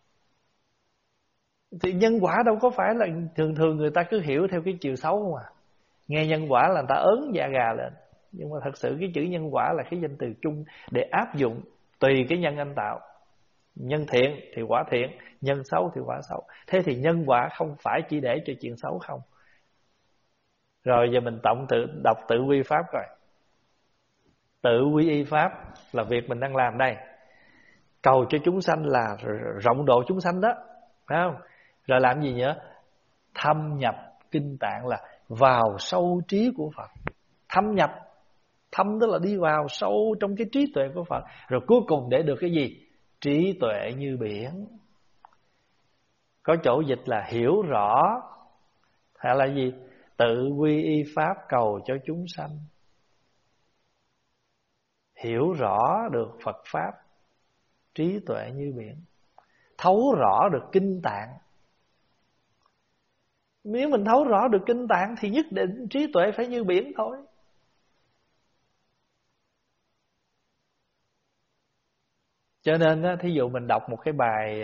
Thì nhân quả đâu có phải là thường thường người ta cứ hiểu theo cái chiều xấu không à. Nghe nhân quả là người ta ớn da gà lên. Nhưng mà thật sự cái chữ nhân quả là cái danh từ chung để áp dụng tùy cái nhân anh tạo. Nhân thiện thì quả thiện, nhân xấu thì quả xấu. Thế thì nhân quả không phải chỉ để cho chuyện xấu không. Rồi giờ mình tổng tự đọc tự quy pháp coi. Tự quy y pháp là việc mình đang làm đây. Cầu cho chúng sanh là rộng độ chúng sanh đó, phải không? Rồi làm gì nữa? Thâm nhập kinh tạng là vào sâu trí của Phật. Thâm nhập, thâm tức là đi vào sâu trong cái trí tuệ của Phật. Rồi cuối cùng để được cái gì? Trí tuệ như biển. Có chỗ dịch là hiểu rõ, hay là gì? Tự quy y pháp cầu cho chúng sanh. Hiểu rõ được Phật pháp, trí tuệ như biển. Thấu rõ được kinh tạng. Nếu mình thấu rõ được kinh tạng thì nhất định trí tuệ phải như biển thôi. Cho nên thí dụ mình đọc một cái bài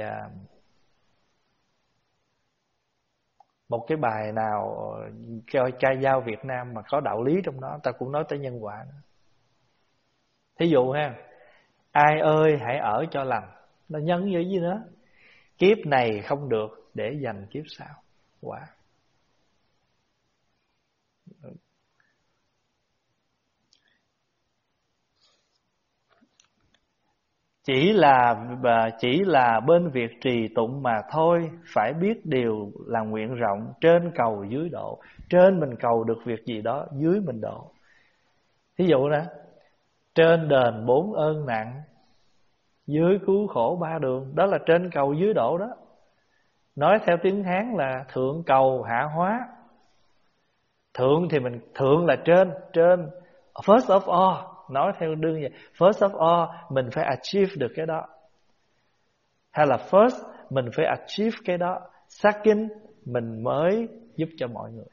Một cái bài nào cho trai giao Việt Nam mà có đạo lý trong đó, ta cũng nói tới nhân quả nữa. Thí dụ ha, ai ơi hãy ở cho lành, nó nhân vậy gì nữa? Kiếp này không được để dành kiếp sau. Quả. Chỉ là chỉ là bên việc trì tụng mà thôi. Phải biết điều là nguyện rộng, trên cầu dưới độ. Trên mình cầu được việc gì đó, dưới mình độ. Thí dụ nè, trên đền bốn ơn nặng, dưới cứu khổ ba đường. Đó là trên cầu dưới độ đó. Nói theo tiếng Hán là thượng cầu hạ hóa. Thượng thì mình, thượng là trên, trên first of all. Nói theo đương vậy, first of all mình phải achieve được cái đó. Hay là first mình phải achieve cái đó, second mình mới giúp cho mọi người.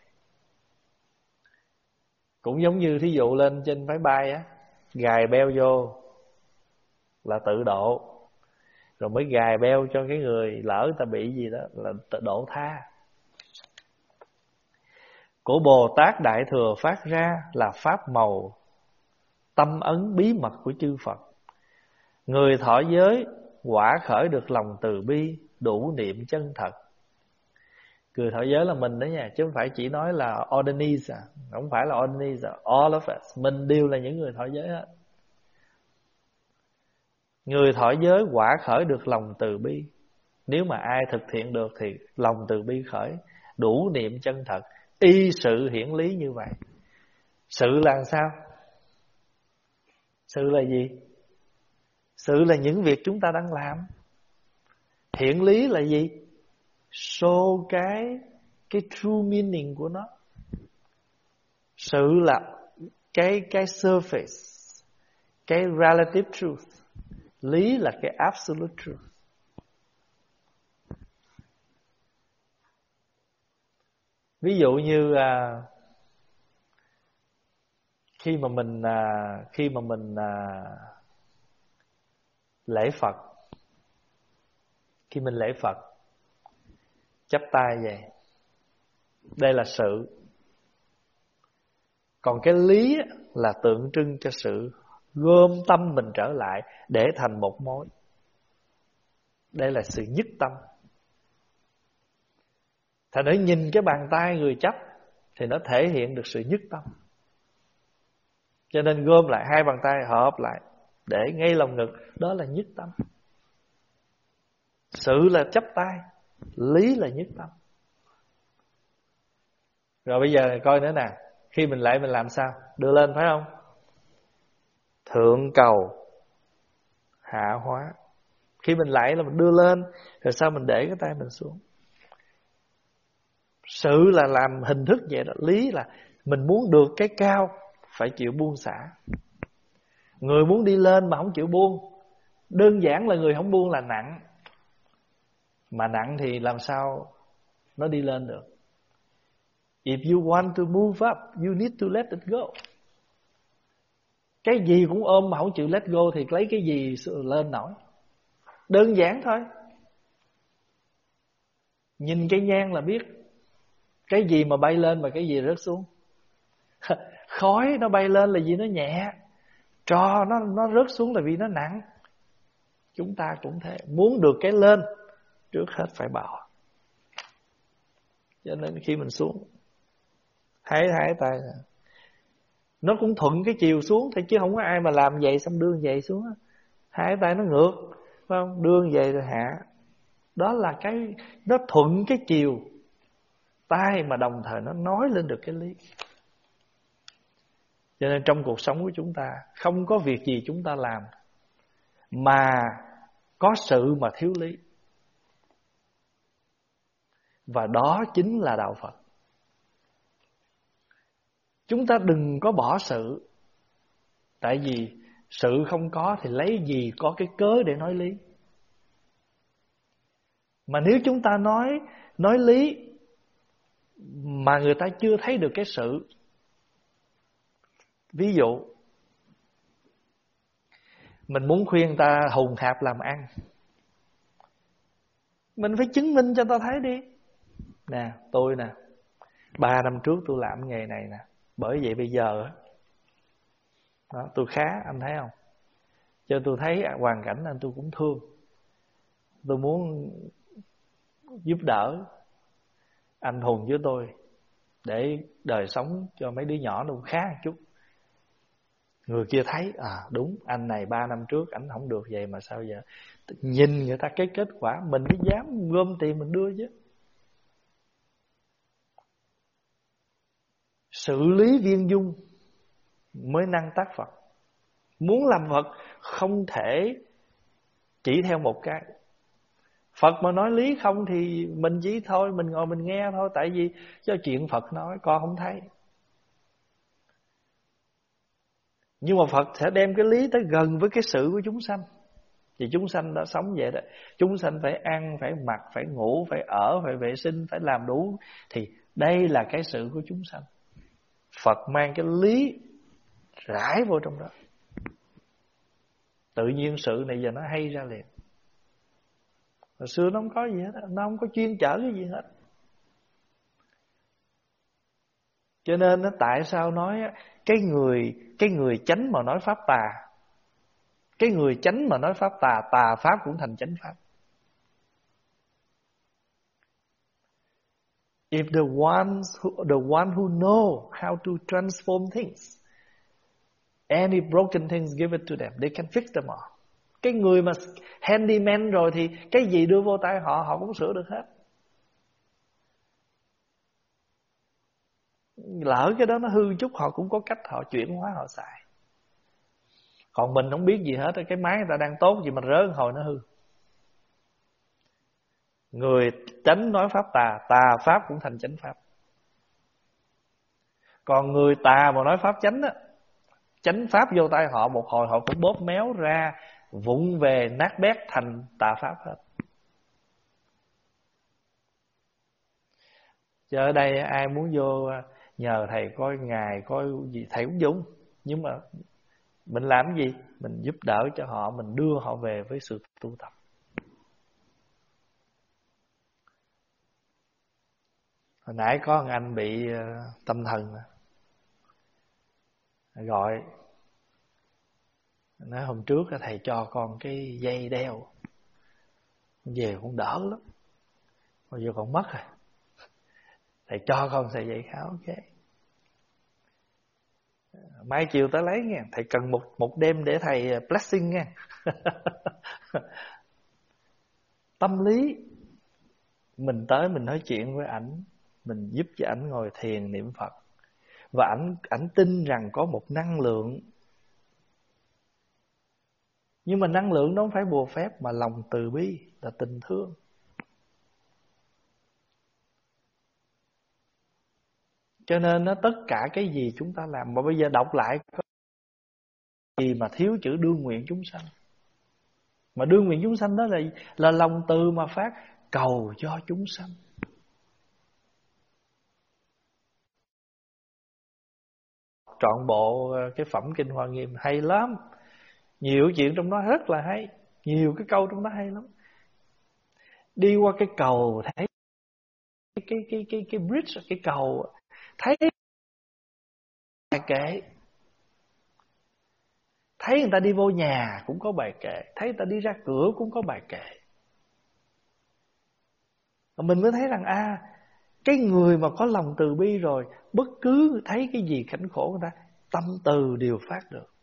Cũng giống như thí dụ lên trên máy bay á, gài beo vô là tự độ, rồi mới gài beo cho cái người lỡ ta bị gì đó là tự độ tha. Của Bồ Tát Đại Thừa phát ra là pháp màu, tâm ấn bí mật của chư Phật. Người thọ giới quả khởi được lòng từ bi, đủ niệm chân thật. Người thọ giới là mình đó nha, chứ không phải chỉ nói là ordinees à. Không phải là ordinees à. All of us, mình đều là những người thọ giới hết. Người thọ giới quả khởi được lòng từ bi. Nếu mà ai thực hiện được thì lòng từ bi khởi, đủ niệm chân thật, y sự hiển lý như vậy. Sự là sao? Sự là gì? Sự là những việc chúng ta đang làm. Hiển lý là gì? Show cái cái true meaning của nó. Sự là cái cái surface, cái relative truth. Lý là cái absolute truth. Ví dụ như à, khi mà mình à, khi mà mình à, lễ Phật, khi mình lễ Phật chắp tay vậy, đây là sự. Còn cái lý là tượng trưng cho sự gom tâm mình trở lại để thành một mối. Đây là sự nhất tâm. Thành để nhìn cái bàn tay người chấp thì nó thể hiện được sự nhất tâm. Cho nên gom lại hai bàn tay hợp lại để ngay lòng ngực, đó là nhất tâm. Sự là chấp tay, lý là nhất tâm. Rồi bây giờ coi nữa nè, khi mình lại mình làm sao? Đưa lên phải không? Thượng cầu hạ hóa. Khi mình lại là mình đưa lên, rồi sau mình để cái tay mình xuống. Sự là làm hình thức vậy đó. Lý là mình muốn được cái cao phải chịu buông xả. Người muốn đi lên mà không chịu buông, đơn giản là người không buông là nặng. Mà nặng thì làm sao nó đi lên được? If you want to move up, you need to let it go. Cái gì cũng ôm mà không chịu let go thì lấy cái gì lên nổi. Đơn giản thôi. Nhìn cái nhang là biết cái gì mà bay lên và cái gì rớt xuống. Khói nó bay lên là vì nó nhẹ, tro nó, nó rớt xuống là vì nó nặng. Chúng ta cũng thế, muốn được cái lên trước hết phải bỏ. Cho nên khi mình xuống, hai hai tay nó cũng thuận cái chiều xuống thì, chứ không có ai mà làm vậy xong đương vậy xuống. Hai tay nó ngược, phải không? Đương vậy rồi hạ. Đó là cái nó thuận cái chiều tay mà đồng thời nó nói lên được cái lý. Cho nên trong cuộc sống của chúng ta không có việc gì chúng ta làm mà có sự mà thiếu lý. Và đó chính là đạo Phật. Chúng ta đừng có bỏ sự. Tại vì sự không có thì lấy gì có cái cớ để nói lý. Mà nếu chúng ta nói nói lý mà người ta chưa thấy được cái sự. Ví dụ mình muốn khuyên người ta hùn hạp làm ăn, mình phải chứng minh cho người ta thấy đi. Nè tôi nè, ba năm trước tôi làm nghề này nè, bởi vậy bây giờ đó, tôi khá, anh thấy không? Cho tôi thấy hoàn cảnh anh tôi cũng thương. Tôi muốn giúp đỡ anh hùng với tôi để đời sống cho mấy đứa nhỏ nó khá một chút. Người kia thấy à đúng, anh này ba năm trước ảnh không được vậy mà sao giờ. Nhìn người ta cái kết quả, mình mới dám gom tiền mình đưa chứ. Xử lý viên dung mới năng tác Phật. Muốn làm Phật không thể chỉ theo một cái. Phật mà nói lý không thì mình chỉ thôi, mình ngồi mình nghe thôi. Tại vì cho chuyện Phật nói con không thấy. Nhưng mà Phật sẽ đem cái lý tới gần với cái sự của chúng sanh. Thì chúng sanh đã sống vậy đó. Chúng sanh phải ăn, phải mặc, phải ngủ, phải ở, phải vệ sinh, phải làm đủ. Thì đây là cái sự của chúng sanh. Phật mang cái lý rải vô trong đó. Tự nhiên sự này giờ nó hay ra liền. Hồi xưa nó không có gì hết, nó không có chuyên chở cái gì hết. Cho nên nó tại sao nói cái người cái người chánh mà nói pháp tà, cái người chánh mà nói pháp tà, tà pháp cũng thành chánh pháp. If the ones who, the one who know how to transform things, any broken things give it to them, they can fix them all. Cái người mà handyman rồi thì cái gì đưa vô tay họ, họ cũng sửa được hết. Lỡ cái đó nó hư chút, họ cũng có cách họ chuyển hóa, họ xài. Còn mình không biết gì hết, cái máy người ta đang tốt gì mà rớn hồi nó hư. Người chánh nói pháp tà, tà pháp cũng thành chánh pháp. Còn người tà mà nói pháp chánh á, chánh pháp vô tay họ một hồi họ cũng bóp méo ra, vụng về nát bét thành tà pháp hết. Chứ ở đây ai muốn vô nhờ thầy coi ngài, coi gì thầy cũng dùng. Nhưng mà mình làm cái gì? Mình giúp đỡ cho họ, mình đưa họ về với sự tu tập. Hồi nãy có một anh bị tâm thần gọi, nói hôm trước thầy cho con cái dây đeo, về cũng đỡ lắm, bây giờ còn mất rồi. Thầy cho con sợi dây kháo, ok. Mai chiều tới lấy nha, thầy cần một một đêm để thầy blessing nha. Tâm lý, mình tới mình nói chuyện với ảnh, mình giúp cho ảnh ngồi thiền niệm Phật, và ảnh ảnh tin rằng có một năng lượng. Nhưng mà năng lượng đó không phải bùa phép, mà lòng từ bi, là tình thương. Cho nên nó tất cả cái gì chúng ta làm, mà bây giờ đọc lại có gì mà thiếu chữ đương nguyện chúng sanh. Mà đương nguyện chúng sanh đó là là lòng từ mà phát, cầu cho chúng sanh. trọn bộ cái phẩm Kinh Hoa Nghiêm, hay lắm. Nhiều chuyện trong đó rất là hay, nhiều cái câu trong đó hay lắm. Đi qua cái cầu thấy cái cái cái cái, cái bridge, cái cầu, thấy bài kệ. Thấy người ta đi vô nhà cũng có bài kệ, thấy người ta đi ra cửa cũng có bài kệ. Mình mới thấy rằng à, cái người mà có lòng từ bi rồi, bất cứ thấy cái gì cảnh khổ người ta, tâm từ đều phát được,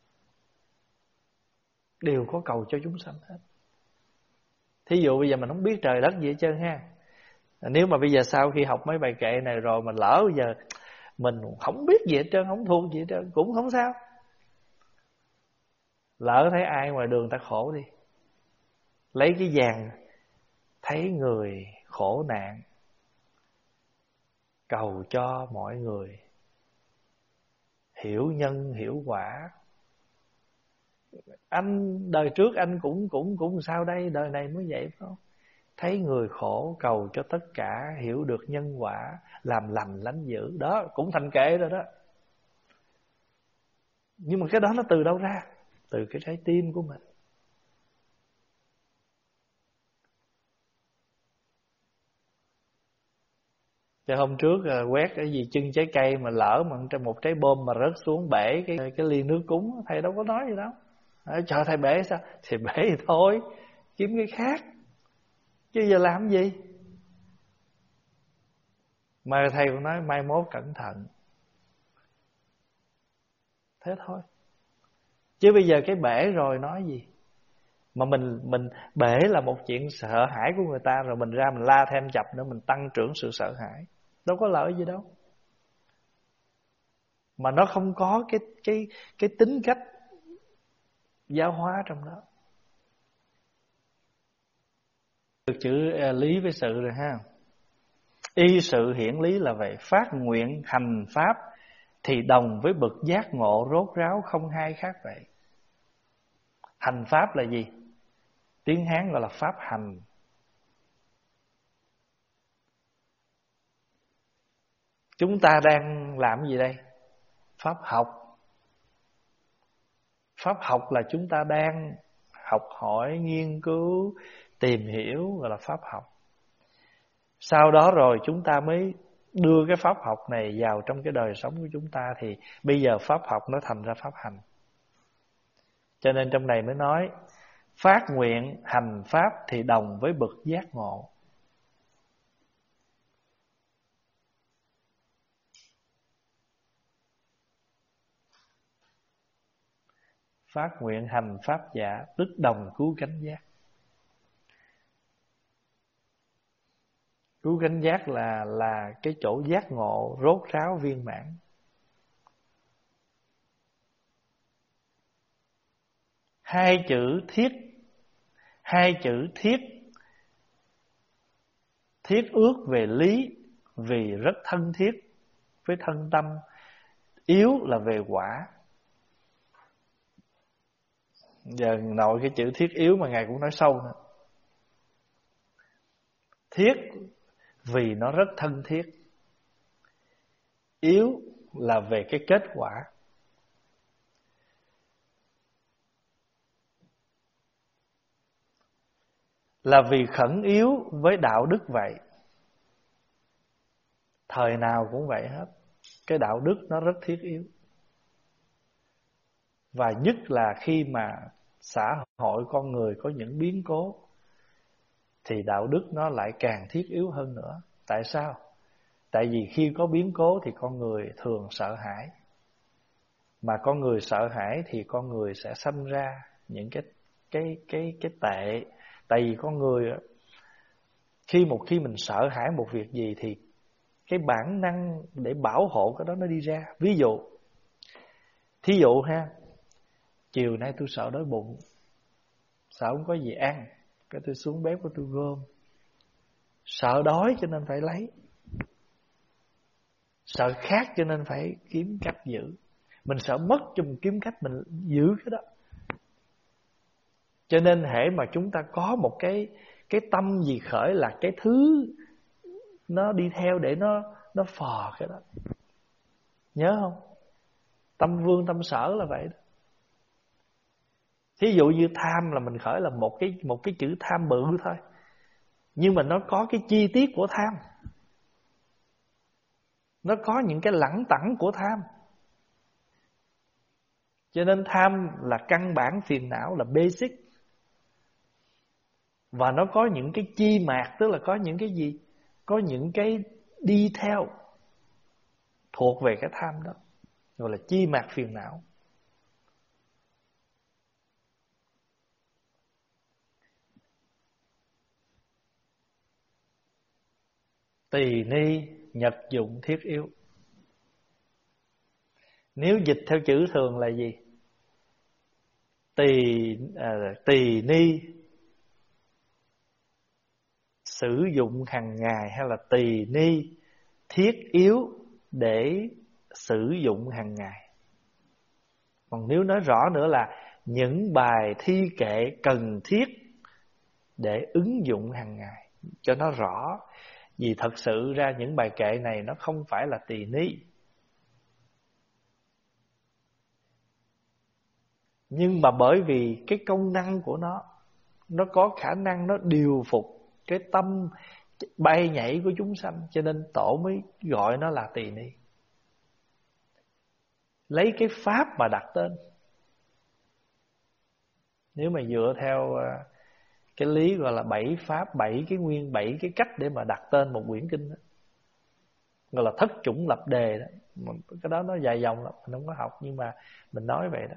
đều có cầu cho chúng sanh hết. Thí dụ bây giờ mình không biết trời đất gì hết trơn ha. Nếu mà bây giờ sau khi học mấy bài kệ này rồi mà lỡ bây giờ mình không biết gì hết trơn, không thuộc gì hết trơn, cũng không sao. Lỡ thấy ai ngoài đường ta khổ đi, lấy cái vàng, thấy người khổ nạn, cầu cho mọi người hiểu nhân hiểu quả. Anh đời trước anh cũng cũng cũng sao đây, đời này mới vậy phải không? Thấy người khổ cầu cho tất cả hiểu được nhân quả, làm lành lánh dữ, đó cũng thành kệ rồi đó. Nhưng mà cái đó nó từ đâu ra? Từ cái trái tim của mình. Cho hôm trước quét cái gì chân trái cây mà lỡ mà một trái bom mà rớt xuống bể cái cái ly nước cúng, thầy đâu có nói gì đâu. À, chờ thầy bể sao? Thì bể thì thôi, kiếm cái khác, chứ giờ làm gì? Mà thầy cũng nói mai mốt cẩn thận. Thế thôi. Chứ bây giờ cái bể rồi nói gì? Mà mình mình bể là một chuyện sợ hãi của người ta, rồi mình ra mình la thêm chập nữa, mình tăng trưởng sự sợ hãi. Đâu có lợi gì đâu. Mà nó không có cái cái cái tính cách giáo hóa trong đó. Được chữ lý với sự rồi ha. Y sự hiển lý là vậy. Phát nguyện hành pháp thì đồng với bậc giác ngộ rốt ráo, không hai khác vậy. Hành pháp là gì? Tiếng Hán gọi là pháp hành. Chúng ta đang làm gì đây? Pháp học. Pháp học là chúng ta đang học hỏi, nghiên cứu, tìm hiểu, gọi là pháp học. Sau đó rồi chúng ta mới đưa cái pháp học này vào trong cái đời sống của chúng ta, thì bây giờ pháp học nó thành ra pháp hành. Cho nên trong này mới nói phát nguyện hành pháp thì đồng với bậc giác ngộ. Phát nguyện hành pháp giả tức đồng cứu cánh giác. Cứu cánh giác là là cái chỗ giác ngộ rốt ráo viên mãn. Hai chữ thiết, hai chữ thiết, thiết ước về lý vì rất thân thiết với thân tâm, yếu là về quả. Giờ nội cái chữ thiết yếu mà Ngài cũng nói sâu nữa. Thiết vì nó rất thân thiết, yếu là về cái kết quả. Là vì khẩn yếu với đạo đức vậy. Thời nào cũng vậy hết. Cái đạo đức nó rất thiết yếu. Và nhất là khi mà xã hội con người có những biến cố, thì đạo đức nó lại càng thiết yếu hơn nữa. Tại sao? Tại vì khi có biến cố thì con người thường sợ hãi. Mà con người sợ hãi thì con người sẽ sanh ra những cái cái cái cái tệ. Tại vì con người khi một khi mình sợ hãi một việc gì thì cái bản năng để bảo hộ cái đó nó đi ra. Ví dụ, thí dụ ha, chiều nay tôi sợ đói bụng, sợ không có gì ăn, cái tôi xuống bếp của tôi gom. Sợ đói cho nên phải lấy, sợ khát cho nên phải kiếm cách giữ. Mình sợ mất cho mình kiếm cách mình giữ cái đó. Cho nên hễ mà chúng ta có một cái cái tâm gì khởi là cái thứ nó đi theo để nó nó phò cái đó. Nhớ không? Tâm vương tâm sở là vậy đó. Thí dụ như tham là mình khởi là một cái một cái chữ tham bự thôi, nhưng mà nó có cái chi tiết của tham, nó có những cái lẳng tẳng của tham. Cho nên tham là căn bản phiền não, là basic. Và nó có những cái chi mạc, tức là có những cái gì? Có những cái detail thuộc về cái tham đó, gọi là chi mạc phiền não. Tỳ ni nhật dụng thiết yếu. Nếu dịch theo chữ thường là gì? Tỳ à, tỳ ni sử dụng hàng ngày, hay là tỳ ni thiết yếu để sử dụng hàng ngày. Còn nếu nói rõ nữa là những bài thi kệ cần thiết để ứng dụng hàng ngày, cho nó rõ. Vì thật sự ra những bài kệ này nó không phải là tỳ ni, nhưng mà bởi vì cái công năng của nó, nó có khả năng nó điều phục cái tâm bay nhảy của chúng sanh, cho nên Tổ mới gọi nó là tỳ ni. Lấy cái pháp mà đặt tên. Nếu mà dựa theo cái lý gọi là bảy pháp, bảy cái nguyên, bảy cái cách để mà đặt tên một quyển kinh đó, gọi là thất chủng lập đề đó. Cái đó nó dài dòng lắm, mình không có học, nhưng mà mình nói vậy đó.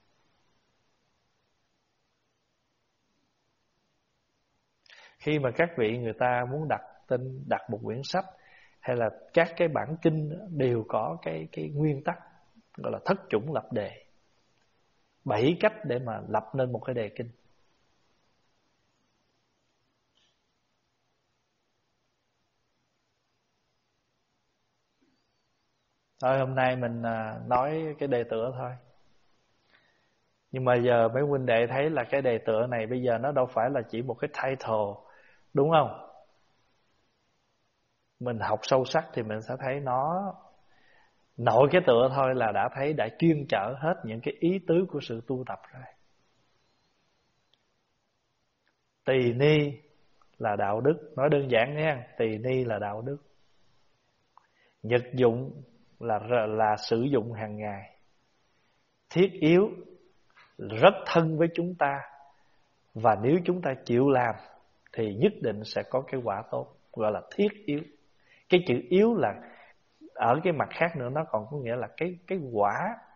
Khi mà các vị người ta muốn đặt tên, đặt một quyển sách hay là các cái bản kinh đều có cái cái nguyên tắc gọi là thất chủng lập đề. Bảy cách để mà lập nên một cái đề kinh. Thôi hôm nay mình nói cái đề tựa thôi. Nhưng mà giờ mấy huynh đệ thấy là cái đề tựa này bây giờ nó đâu phải là chỉ một cái title, đúng không? Mình học sâu sắc thì mình sẽ thấy nó, nội cái tựa thôi là đã thấy đã chuyên chở hết những cái ý tứ của sự tu tập rồi. Tỳ ni là đạo đức, nói đơn giản nha, tỳ ni là đạo đức. Nhật dụng là là sử dụng hàng ngày. Thiết yếu rất thân với chúng ta, và nếu chúng ta chịu làm thì nhất định sẽ có cái quả tốt, gọi là thiết yếu. Cái chữ yếu là ở cái mặt khác nữa, nó còn có nghĩa là cái cái quả.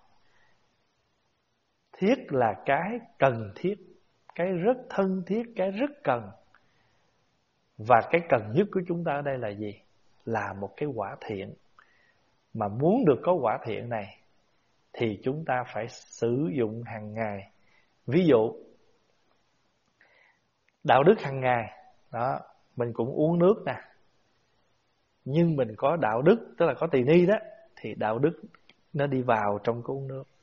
Thiết là cái cần thiết, cái rất thân thiết, cái rất cần. Và cái cần nhất của chúng ta ở đây là gì? Là một cái quả thiện. Mà muốn được có quả thiện này thì chúng ta phải sử dụng hàng ngày. Ví dụ đạo đức hàng ngày đó, mình cũng uống nước nè, nhưng mình có đạo đức, tức là có tỳ ni đó, thì đạo đức nó đi vào trong cái uống nước.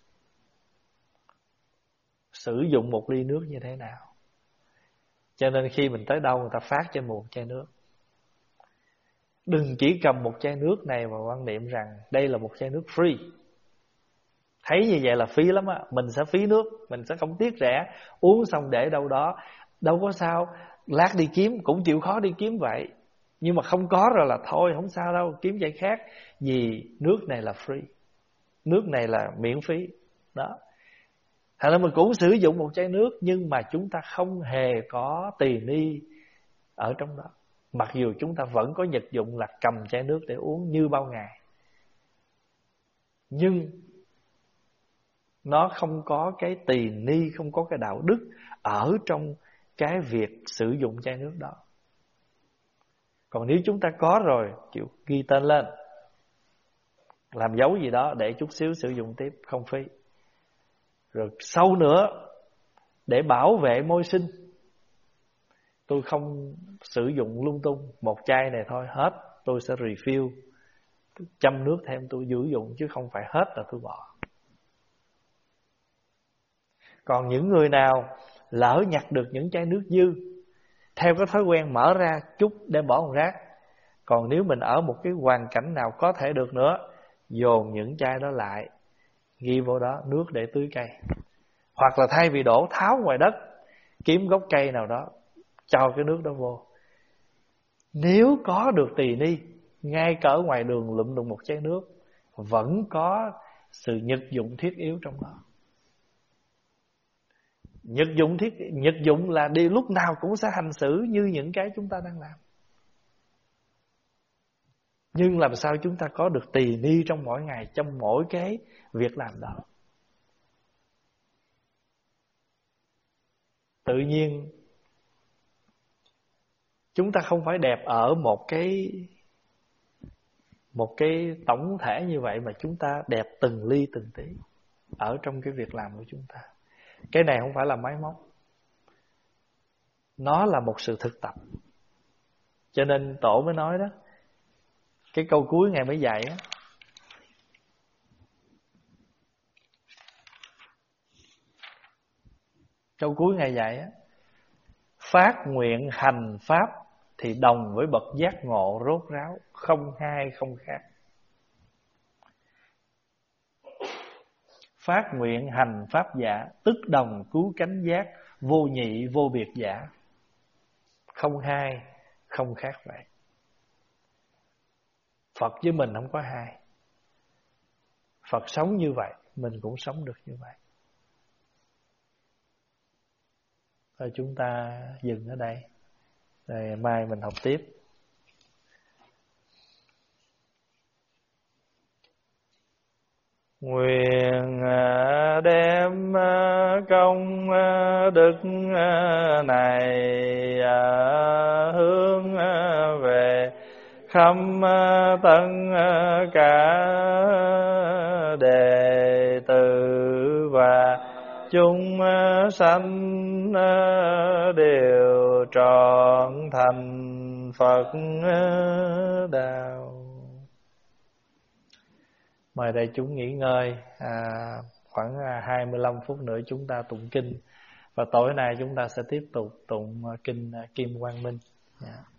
Sử dụng một ly nước như thế nào? Cho nên khi mình tới đâu người ta phát cho một chai nước, đừng chỉ cầm một chai nước này và quan niệm rằng đây là một chai nước free. Thấy như vậy là phí lắm á. Mình sẽ phí nước, mình sẽ không tiếc rẻ. Uống xong để đâu đó, đâu có sao, lát đi kiếm, cũng chịu khó đi kiếm vậy. Nhưng mà không có rồi là thôi, không sao đâu, kiếm chai khác. Vì nước này là free, nước này là miễn phí đó. Thành ra mình cũng sử dụng một chai nước, nhưng mà chúng ta không hề có tỳ ni ở trong đó. Mặc dù chúng ta vẫn có nhật dụng là cầm chai nước để uống như bao ngày, nhưng nó không có cái tỳ ni, không có cái đạo đức ở trong cái việc sử dụng chai nước đó. Còn nếu chúng ta có rồi, chịu ghi tên lên, làm dấu gì đó để chút xíu sử dụng tiếp, không phí. Rồi sau nữa, để bảo vệ môi sinh, tôi không sử dụng lung tung. Một chai này thôi, hết tôi sẽ refill, châm nước thêm tôi sử dụng, chứ không phải hết là tôi bỏ. Còn những người nào lỡ nhặt được những chai nước dư, theo cái thói quen mở ra chút để bỏ vào rác. Còn nếu mình ở một cái hoàn cảnh nào có thể được nữa, dồn những chai đó lại, ghi vô đó nước để tưới cây. Hoặc là thay vì đổ tháo ngoài đất, kiếm gốc cây nào đó cho cái nước đó vô. Nếu có được tỳ ni, ngay cỡ ngoài đường lụm được một chén nước, vẫn có sự nhật dụng thiết yếu trong đó. Nhật dụng thiết nhật dụng là đi lúc nào cũng sẽ hành xử như những cái chúng ta đang làm. Nhưng làm sao chúng ta có được tỳ ni trong mỗi ngày, trong mỗi cái việc làm đó. Tự nhiên chúng ta không phải đẹp ở một cái Một cái tổng thể như vậy, mà chúng ta đẹp từng ly từng tí ở trong cái việc làm của chúng ta. Cái này không phải là máy móc, nó là một sự thực tập. Cho nên Tổ mới nói đó, cái câu cuối Ngài mới dạy á, câu cuối Ngài dạy á, phát nguyện hành pháp thì đồng với bậc giác ngộ rốt ráo, không hai không khác. Phát nguyện hành pháp giả, tức đồng cứu cánh giác, vô nhị vô biệt giả, không hai không khác vậy. Phật với mình không có hai. Phật sống như vậy, mình cũng sống được như vậy. Thôi chúng ta dừng ở đây, rồi mai mình học tiếp. Nguyện đem công đức này hướng về khắp tất cả đệ tử và chúng sanh đều trọn thành Phật đạo. Mời đại chúng nghỉ ngơi, à, khoảng hai mươi lăm phút nữa chúng ta tụng kinh. Và tối nay chúng ta sẽ tiếp tục tụng kinh Kim Quang Minh. Yeah.